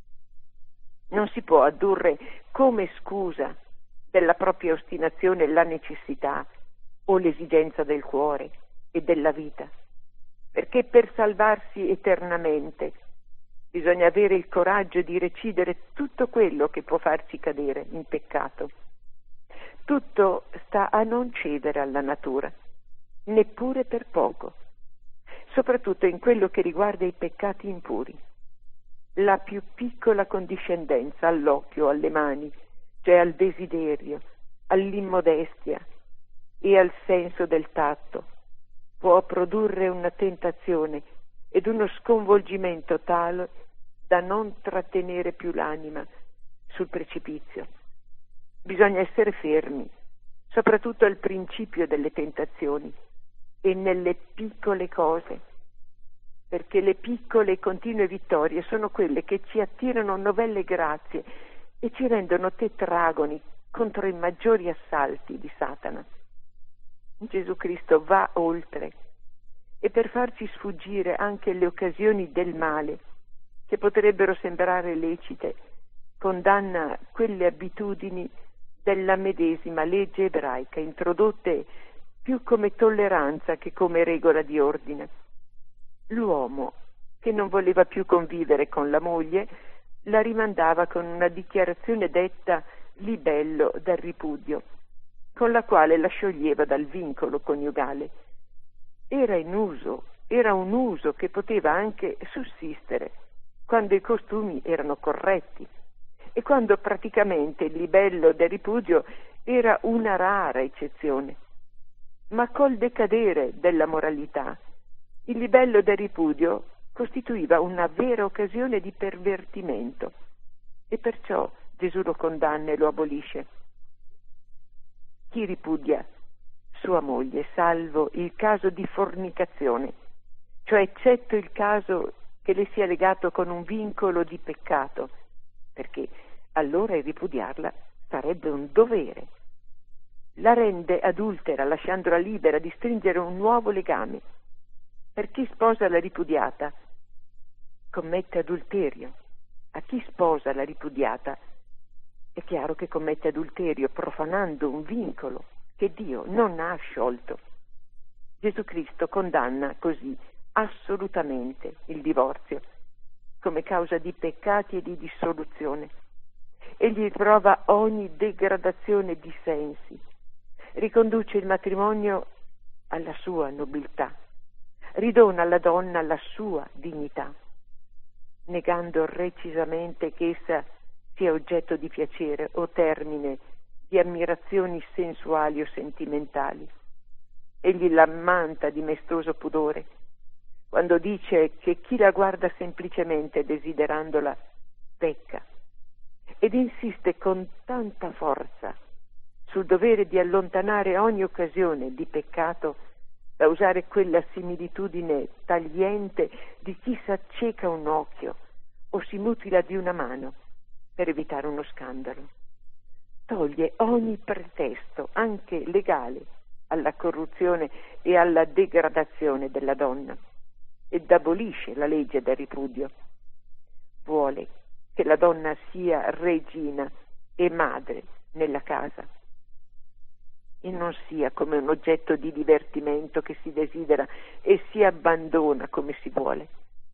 Non si può addurre come scusa della propria ostinazione la necessità o l'esigenza del cuore e della vita, perché per salvarsi eternamente bisogna avere il coraggio di recidere tutto quello che può farci cadere in peccato. Tutto sta a non cedere alla natura, neppure per poco, soprattutto in quello che riguarda i peccati impuri. La più piccola condiscendenza all'occhio, alle mani, cioè al desiderio, all'immodestia e al senso del tatto, può produrre una tentazione ed uno sconvolgimento tale da non trattenere più l'anima sul precipizio. Bisogna essere fermi, soprattutto al principio delle tentazioni e nelle piccole cose, perché le piccole e continue vittorie sono quelle che ci attirano novelle grazie e ci rendono tetragoni contro i maggiori assalti di Satana. Gesù Cristo va oltre e per farci sfuggire anche le occasioni del male che potrebbero sembrare lecite, condanna quelle abitudini della medesima legge ebraica, introdotte più come tolleranza che come regola di ordine. L'uomo, che non voleva più convivere con la moglie, la rimandava con una dichiarazione detta libello dal ripudio, con la quale la scioglieva dal vincolo coniugale. Era un uso che poteva anche sussistere quando i costumi erano corretti e quando praticamente il libello del ripudio era una rara eccezione. Ma col decadere della moralità, il libello del ripudio costituiva una vera occasione di pervertimento e perciò Gesù lo condanna e lo abolisce. Chi ripudia sua moglie, salvo il caso di fornicazione, cioè eccetto il caso che le sia legato con un vincolo di peccato, perché allora il ripudiarla sarebbe un dovere. La rende adultera, lasciandola libera di stringere un nuovo legame. Per chi sposa la ripudiata commette adulterio. A chi sposa la ripudiata è chiaro che commette adulterio, profanando un vincolo che Dio non ha sciolto. Gesù Cristo condanna così assolutamente il divorzio come causa di peccati e di dissoluzione. Egli prova ogni degradazione di sensi, riconduce il matrimonio alla sua nobiltà, ridona alla donna la sua dignità, negando recisamente che essa sia oggetto di piacere o termine di ammirazioni sensuali o sentimentali. Egli l'ammanta di maestoso pudore quando dice che chi la guarda semplicemente desiderandola pecca, ed insiste con tanta forza sul dovere di allontanare ogni occasione di peccato da usare quella similitudine tagliente di chi s'acceca un occhio o si mutila di una mano per evitare uno scandalo. Toglie ogni pretesto, anche legale, alla corruzione e alla degradazione della donna ed abolisce la legge del ripudio. Vuole che la donna sia regina e madre nella casa e non sia come un oggetto di divertimento che si desidera e si abbandona come si vuole.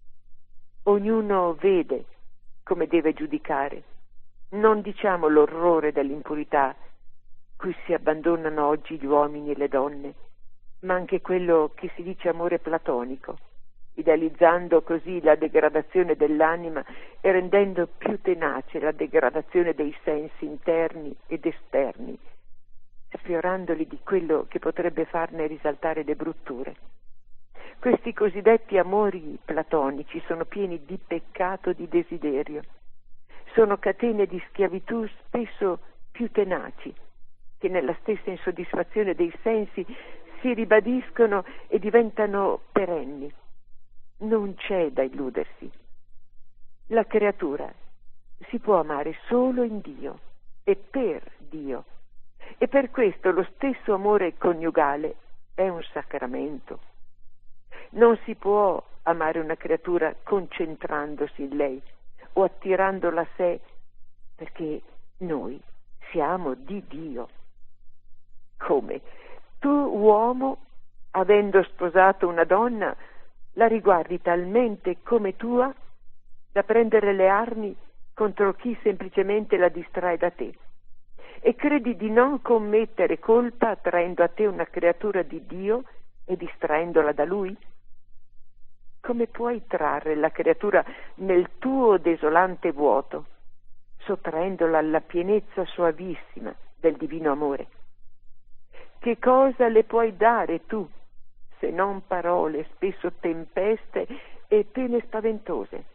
Ognuno vede come deve giudicare. Non diciamo l'orrore dell'impurità cui si abbandonano oggi gli uomini e le donne, ma anche quello che si dice amore platonico, idealizzando così la degradazione dell'anima e rendendo più tenace la degradazione dei sensi interni ed esterni, sfiorandoli di quello che potrebbe farne risaltare le brutture. Questi cosiddetti amori platonici sono pieni di peccato, di desiderio. Sono catene di schiavitù spesso più tenaci, che nella stessa insoddisfazione dei sensi si ribadiscono e diventano perenni. Non c'è da illudersi. La creatura si può amare solo in Dio e per Dio, e per questo lo stesso amore coniugale è un sacramento. Non si può amare una creatura concentrandosi in lei o attirandola a sé, perché noi siamo di Dio. Come? Tu, uomo, avendo sposato una donna, la riguardi talmente come tua da prendere le armi contro chi semplicemente la distrae da te, e credi di non commettere colpa attraendo a te una creatura di Dio e distraendola da Lui? Come puoi trarre la creatura nel tuo desolante vuoto, sottraendola alla pienezza soavissima del divino amore? Che cosa le puoi dare tu, se non parole, spesso tempeste e pene spaventose?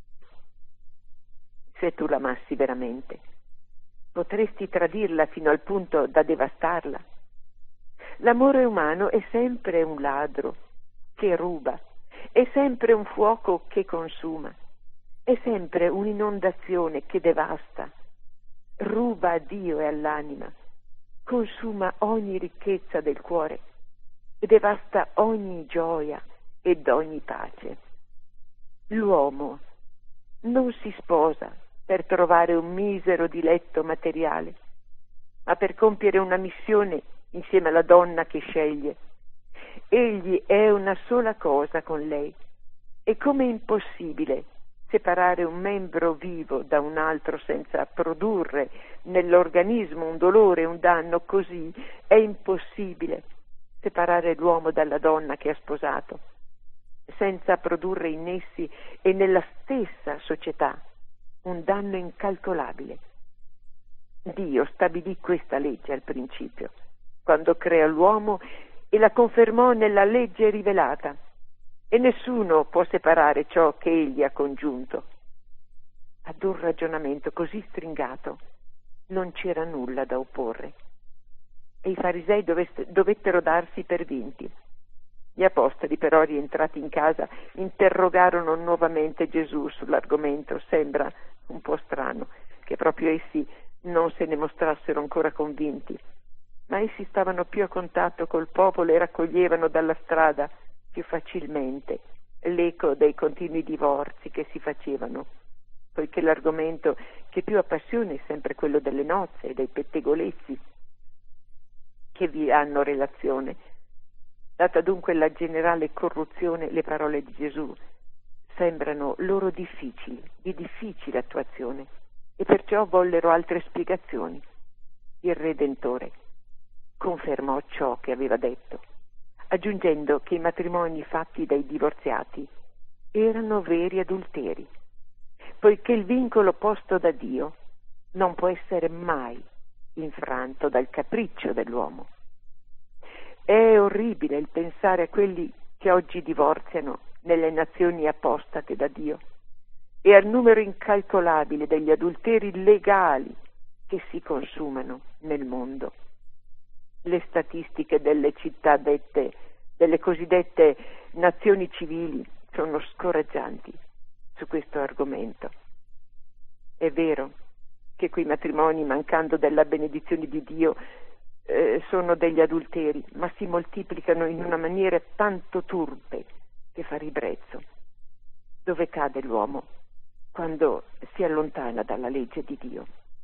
Se tu l'amassi veramente, potresti tradirla fino al punto da devastarla. L'amore umano è sempre un ladro che ruba, è sempre un fuoco che consuma, è sempre un'inondazione che devasta, ruba a Dio e all'anima, consuma ogni ricchezza del cuore e devasta ogni gioia ed ogni pace. L'uomo non si sposa per trovare un misero diletto materiale, ma per compiere una missione insieme alla donna che sceglie. Egli è una sola cosa con lei. È come impossibile separare un membro vivo da un altro senza produrre nell'organismo un dolore, un danno. Così è impossibile separare l'uomo dalla donna che ha sposato, senza produrre in essi e nella stessa società un danno incalcolabile. Dio stabilì questa legge al principio, quando crea l'uomo, e la confermò nella legge rivelata, e nessuno può separare ciò che egli ha congiunto. Ad un ragionamento così stringato non c'era nulla da opporre e i farisei dovettero darsi per vinti. Gli apostoli però, rientrati in casa, interrogarono nuovamente Gesù sull'argomento. Sembra un po' strano che proprio essi non se ne mostrassero ancora convinti, ma essi stavano più a contatto col popolo e raccoglievano dalla strada più facilmente l'eco dei continui divorzi che si facevano, poiché l'argomento che più appassiona è sempre quello delle nozze e dei pettegolezzi che vi hanno relazione. Data dunque la generale corruzione, le parole di Gesù sembrano loro difficili, di difficile attuazione, e perciò vollero altre spiegazioni. Il Redentore confermò ciò che aveva detto, aggiungendo che i matrimoni fatti dai divorziati erano veri adulteri, poiché il vincolo posto da Dio non può essere mai infranto dal capriccio dell'uomo. È orribile il pensare a quelli che oggi divorziano nelle nazioni apostate da Dio e al numero incalcolabile degli adulteri legali che si consumano nel mondo. Le statistiche delle città delle cosiddette nazioni civili sono scoraggianti su questo argomento. È vero che quei matrimoni, mancando della benedizione di Dio, sono degli adulteri, ma si moltiplicano in una maniera tanto turpe che fa ribrezzo. Dove cade l'uomo quando si allontana dalla legge di Dio?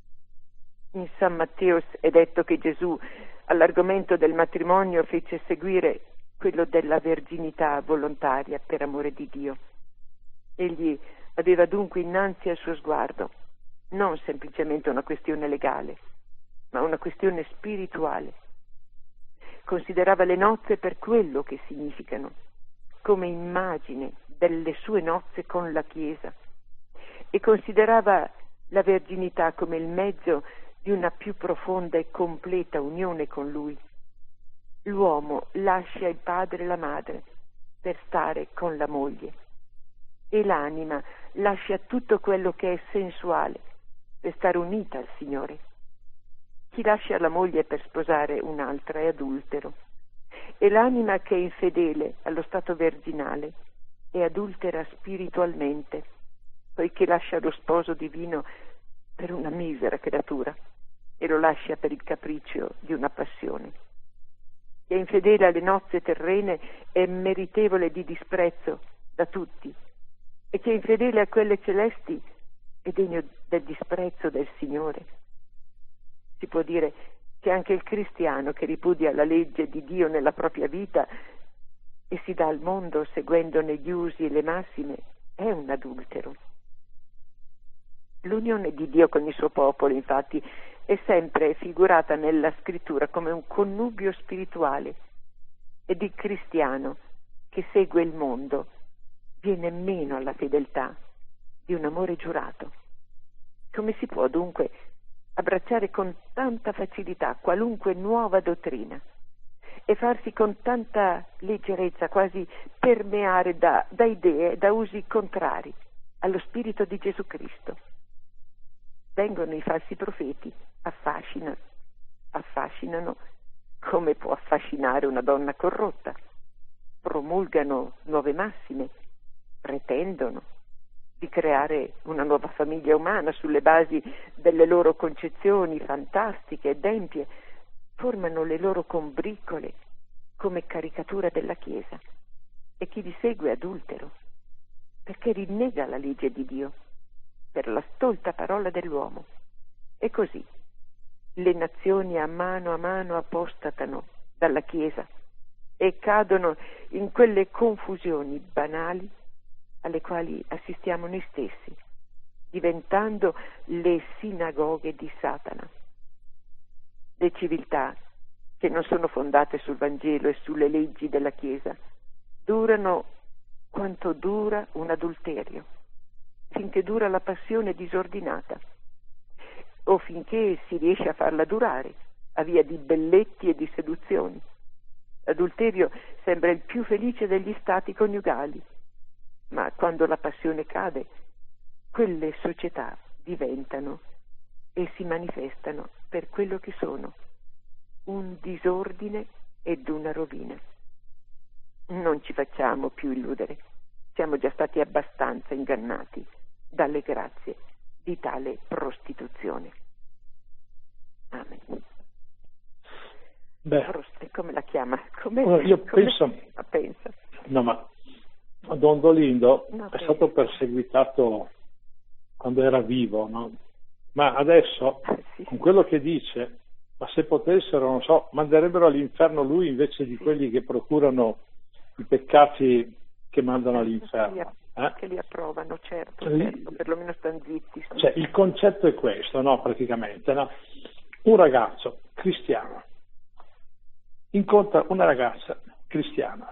In San Matteo è detto che Gesù all'argomento del matrimonio fece seguire quello della verginità volontaria per amore di Dio. Egli aveva dunque innanzi al suo sguardo non semplicemente una questione legale, ma una questione spirituale. Considerava le nozze per quello che significano, come immagine delle sue nozze con la Chiesa, e considerava la verginità come il mezzo di una più profonda e completa unione con Lui. L'uomo lascia il padre e la madre per stare con la moglie e l'anima lascia tutto quello che è sensuale per stare unita al Signore. Chi lascia la moglie per sposare un'altra è adultero, e l'anima che è infedele allo stato virginale è adultera spiritualmente, poiché lascia lo sposo divino per una misera creatura e lo lascia per il capriccio di una passione. Chi è infedele alle nozze terrene è meritevole di disprezzo da tutti, e chi è infedele a quelle celesti è degno del disprezzo del Signore. Si può dire che anche il cristiano che ripudia la legge di Dio nella propria vita e si dà al mondo seguendone gli usi e le massime è un adultero. L'unione di Dio con il suo popolo, infatti, è sempre figurata nella scrittura come un connubio spirituale, ed il cristiano che segue il mondo viene meno alla fedeltà di un amore giurato. Come si può dunque abbracciare con tanta facilità qualunque nuova dottrina e farsi con tanta leggerezza quasi permeare da idee, da usi contrari allo spirito di Gesù Cristo? Vengono i falsi profeti, affascinano come può affascinare una donna corrotta, promulgano nuove massime, pretendono di creare una nuova famiglia umana sulle basi delle loro concezioni fantastiche ed empie, formano le loro combricole come caricatura della Chiesa, e chi li segue è adultero, perché rinnega la legge di Dio per la stolta parola dell'uomo. E così le nazioni a mano apostatano dalla Chiesa e cadono in quelle confusioni banali alle quali assistiamo noi stessi, diventando le sinagoghe di Satana. Le civiltà che non sono fondate sul Vangelo e sulle leggi della Chiesa durano quanto dura un adulterio, finché dura la passione disordinata, o finché si riesce a farla durare a via di belletti e di seduzioni. L'adulterio sembra il più felice degli stati coniugali, ma quando la passione cade, quelle società diventano e si manifestano per quello che sono, un disordine ed una rovina. Non ci facciamo più illudere, siamo già stati abbastanza ingannati dalle grazie di tale prostituzione. Amen. Come la chiama? Pensa. No, ma Don Dolindo è stato perseguitato quando era vivo, no? Ma adesso, con quello che dice, ma se potessero, non so, manderebbero all'inferno lui invece di quelli che procurano i peccati che mandano all'inferno. Che li approvano, certo, perlomeno stanno zitti. Cioè, il concetto è questo, no? Praticamente, no? Un ragazzo cristiano incontra una ragazza cristiana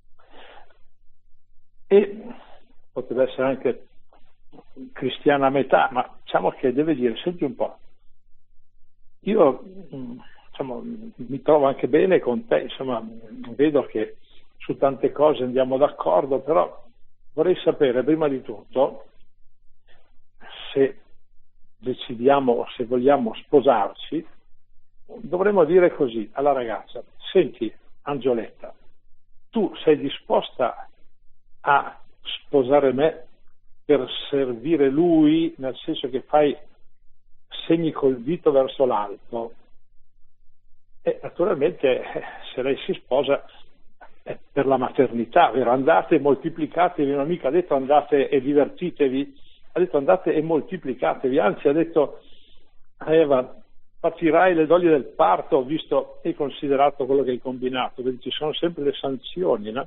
e potrebbe essere anche cristiana a metà, ma diciamo che deve dire: senti un po', io mi trovo anche bene con te, insomma, vedo che su tante cose andiamo d'accordo, però vorrei sapere prima di tutto se decidiamo, se vogliamo sposarci, dovremmo dire così alla ragazza: senti Angioletta, tu sei disposta a sposare me per servire lui, nel senso che fai segni col dito verso l'alto? E naturalmente se lei si sposa è per la maternità, vero? Andate e moltiplicatevi, non ha mica detto andate e divertitevi, ha detto andate e moltiplicatevi, anzi ha detto a Eva: patirai le doglie del parto, visto e considerato quello che hai combinato, perché ci sono sempre le sanzioni, no?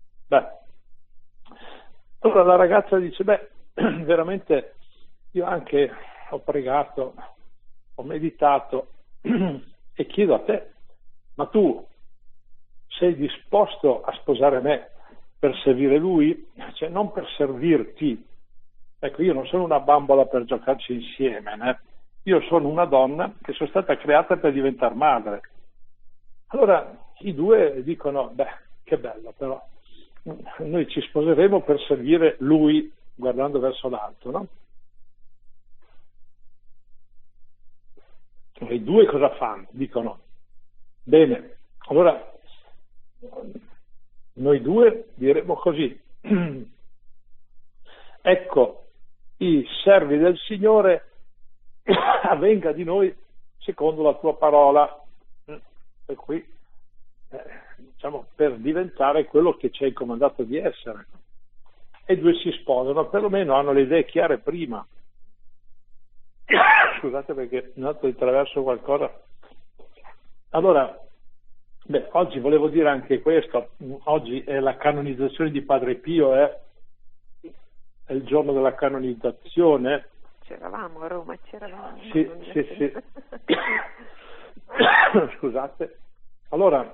Allora la ragazza dice: veramente io anche ho pregato, ho meditato e chiedo a te, ma tu sei disposto a sposare me per servire lui? Cioè, non per servirti. Ecco, io non sono una bambola per giocarci insieme, né? Io sono una donna che sono stata creata per diventare madre. Allora i due dicono: che bello, però noi ci sposeremo per servire lui, guardando verso l'alto, no? E i due cosa fanno? Dicono: bene, allora noi due diremo così: ecco, i servi del Signore, avvenga di noi secondo la tua parola. Per cui per diventare quello che ci hai comandato di essere. E due si sposano, perlomeno hanno le idee chiare prima. Scusate perché è andato di traverso qualcosa. Allora, oggi volevo dire anche questo: oggi è la canonizzazione di Padre Pio, è il giorno della canonizzazione. C'eravamo a Roma, c'eravamo. Sì. Scusate. Allora,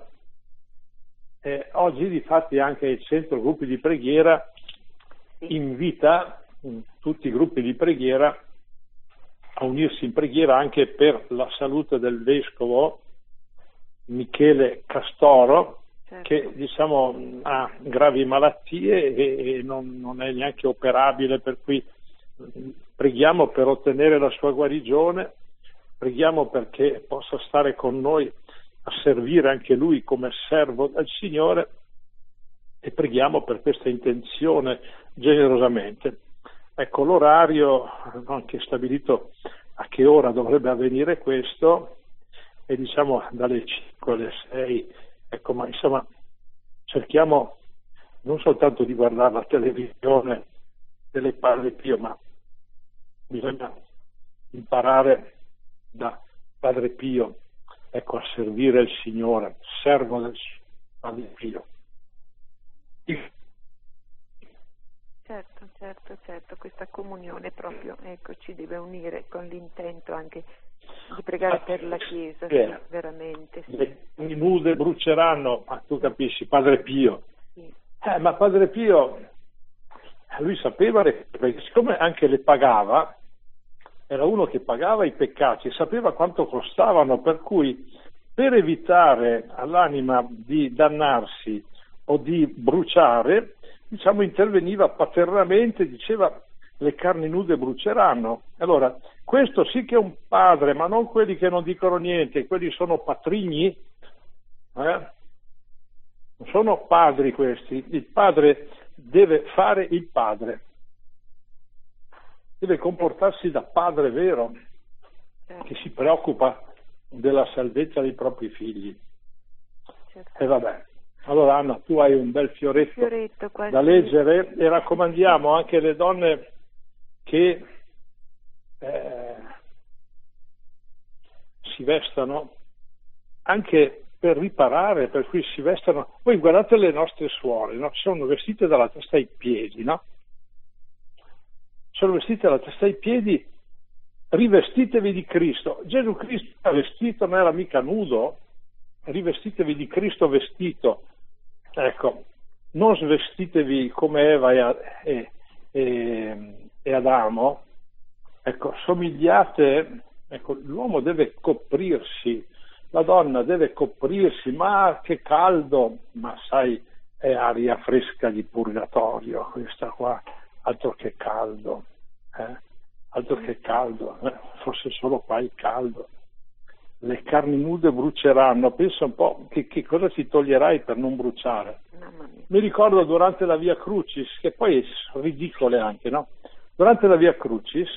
oggi difatti anche il centro gruppi di preghiera invita tutti i gruppi di preghiera a unirsi in preghiera anche per la salute del vescovo Michele Castoro, certo, che ha gravi malattie e non è neanche operabile, per cui preghiamo per ottenere la sua guarigione, preghiamo perché possa stare con noi a servire anche lui come servo del Signore, e preghiamo per questa intenzione generosamente. Ecco, l'orario anche stabilito a che ora dovrebbe avvenire questo, e dalle 5 alle 6, ecco, ma insomma cerchiamo non soltanto di guardare la televisione delle Padre Pio, ma bisogna imparare da Padre Pio, ecco, a servire il Signore, servo del Padre Pio. Certo, questa comunione proprio, ecco, ci deve unire con l'intento anche di pregare per la Chiesa, sì, veramente. Sì. Le nude bruceranno, ma tu capisci, Padre Pio. Sì. Ma Padre Pio, lui sapeva, perché siccome anche le pagava, era uno che pagava i peccati, sapeva quanto costavano, per cui per evitare all'anima di dannarsi o di bruciare, diciamo, interveniva paternamente, diceva: le carni nude bruceranno. Allora, questo sì che è un padre, ma non quelli che non dicono niente, quelli sono patrigni, non sono padri questi. Il padre deve fare il padre, deve comportarsi da padre vero, che si preoccupa della salvezza dei propri figli. Certo. E vabbè, allora Anna, tu hai un bel fioretto da leggere, e raccomandiamo anche le donne che si vestano anche per riparare, per cui si vestano. Voi guardate le nostre suore, no? Sono vestite dalla testa ai piedi, no? Sono vestite dalla testa ai piedi. Rivestitevi di Cristo. Gesù Cristo era vestito, non era mica nudo. Rivestitevi di Cristo vestito. Ecco, non svestitevi come Eva e Adamo. Ecco, somigliate. Ecco, l'uomo deve coprirsi, la donna deve coprirsi. Ma che caldo! Ma sai, è aria fresca di purgatorio questa qua, altro che caldo, altro che caldo, forse solo qua il caldo. Le carni nude bruceranno. Pensa un po' che cosa ti toglierai per non bruciare. Mi ricordo durante la Via Crucis, che poi sono ridicole anche, no? Durante la Via Crucis,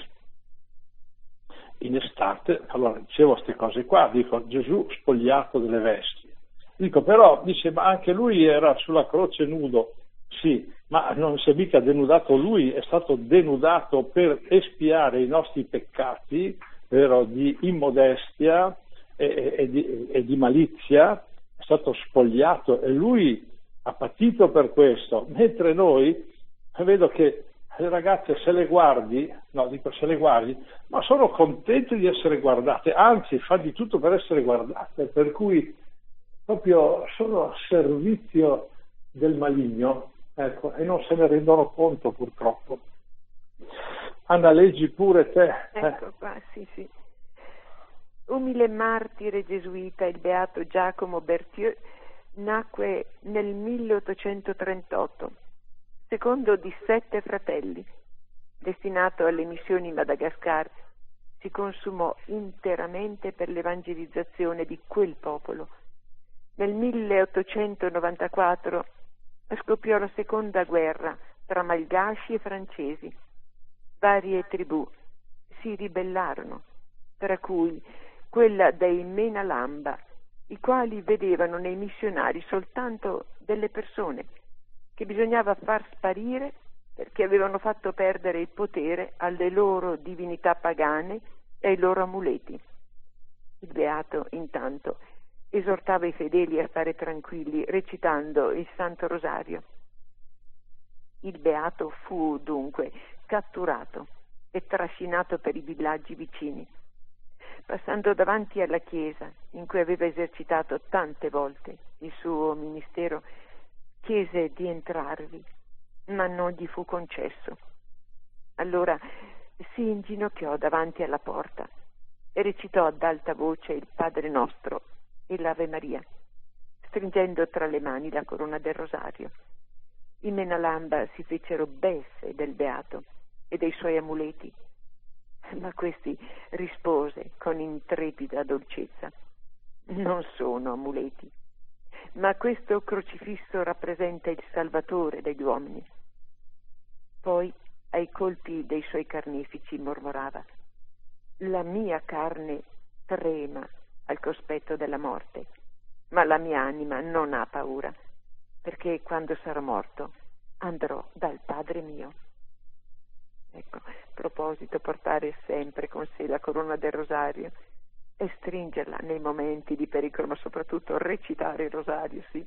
in estate, allora dicevo queste cose qua, dico: Gesù spogliato delle vesti. Dico, però, dice, ma anche lui era sulla croce nudo. Sì, ma non si è mica denudato lui, è stato denudato per espiare i nostri peccati, vero, di immodestia e di malizia. È stato spogliato e lui ha patito per questo, mentre noi vedo che le ragazze, se le guardi, ma sono contente di essere guardate, anzi fa di tutto per essere guardate, per cui proprio sono a servizio del maligno, ecco, e non se ne rendono conto, purtroppo. Anna, leggi pure te. Ecco qua, sì. Umile martire gesuita, il beato Giacomo Berthieu nacque nel 1838, secondo di 7 fratelli. Destinato alle missioni in Madagascar, si consumò interamente per l'evangelizzazione di quel popolo. Nel 1894 scoppiò la seconda guerra tra malgasci e francesi. Varie tribù si ribellarono, tra cui quella dei Menalamba, i quali vedevano nei missionari soltanto delle persone che bisognava far sparire perché avevano fatto perdere il potere alle loro divinità pagane e ai loro amuleti. Il beato, intanto, esortava i fedeli a stare tranquilli recitando il Santo Rosario. Il beato fu dunque catturato e trascinato per i villaggi vicini. Passando davanti alla chiesa in cui aveva esercitato tante volte il suo ministero, chiese di entrarvi, ma non gli fu concesso. Allora si inginocchiò davanti alla porta e recitò ad alta voce il Padre Nostro e l'Ave Maria, stringendo tra le mani la corona del rosario. I Menalamba si fecero beffe del beato e dei suoi amuleti, ma questi rispose con intrepida dolcezza: non sono amuleti, ma questo crocifisso rappresenta il Salvatore degli uomini. Poi, ai colpi dei suoi carnefici, mormorava: la mia carne trema al cospetto della morte, ma la mia anima non ha paura, perché quando sarò morto andrò dal Padre mio. Ecco, a proposito, portare sempre con sé la corona del rosario e stringerla nei momenti di pericolo, ma soprattutto recitare il rosario, sì.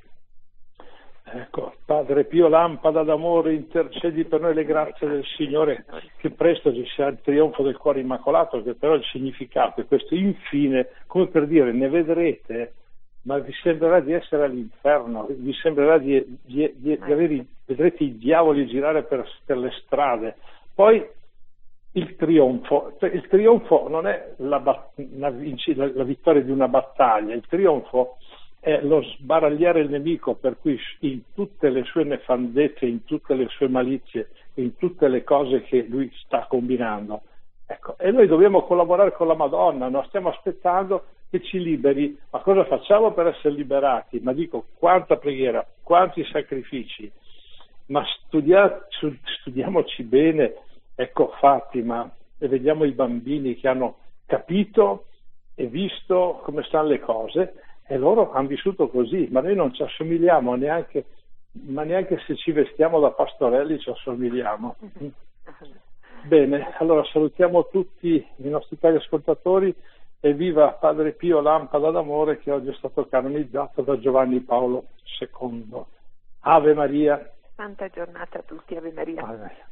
Ecco, Padre Pio, lampada d'amore, intercedi per noi le grazie del Signore, che presto ci sia il trionfo del cuore immacolato, che però il significato è questo: infine, come per dire, ne vedrete, ma vi sembrerà di essere all'inferno, vi sembrerà di avere, vedrete i diavoli girare per le strade. Poi il trionfo. Cioè, il trionfo non è la vittoria di una battaglia, il trionfo è lo sbaragliare il nemico, per cui in tutte le sue nefandezze, in tutte le sue malizie, in tutte le cose che lui sta combinando. Ecco, e noi dobbiamo collaborare con la Madonna, non stiamo aspettando che ci liberi. Ma cosa facciamo per essere liberati? Ma dico, quanta preghiera, quanti sacrifici, ma studiamoci bene, ecco Fatima, e vediamo i bambini che hanno capito e visto come stanno le cose, e loro hanno vissuto così, ma noi non ci assomigliamo neanche, ma neanche se ci vestiamo da pastorelli ci assomigliamo. Bene, allora salutiamo tutti i nostri cari ascoltatori e viva Padre Pio Lampada d'Amore, che oggi è stato canonizzato da Giovanni Paolo II. Ave Maria. Santa giornata a tutti, Ave Maria. Ave Maria.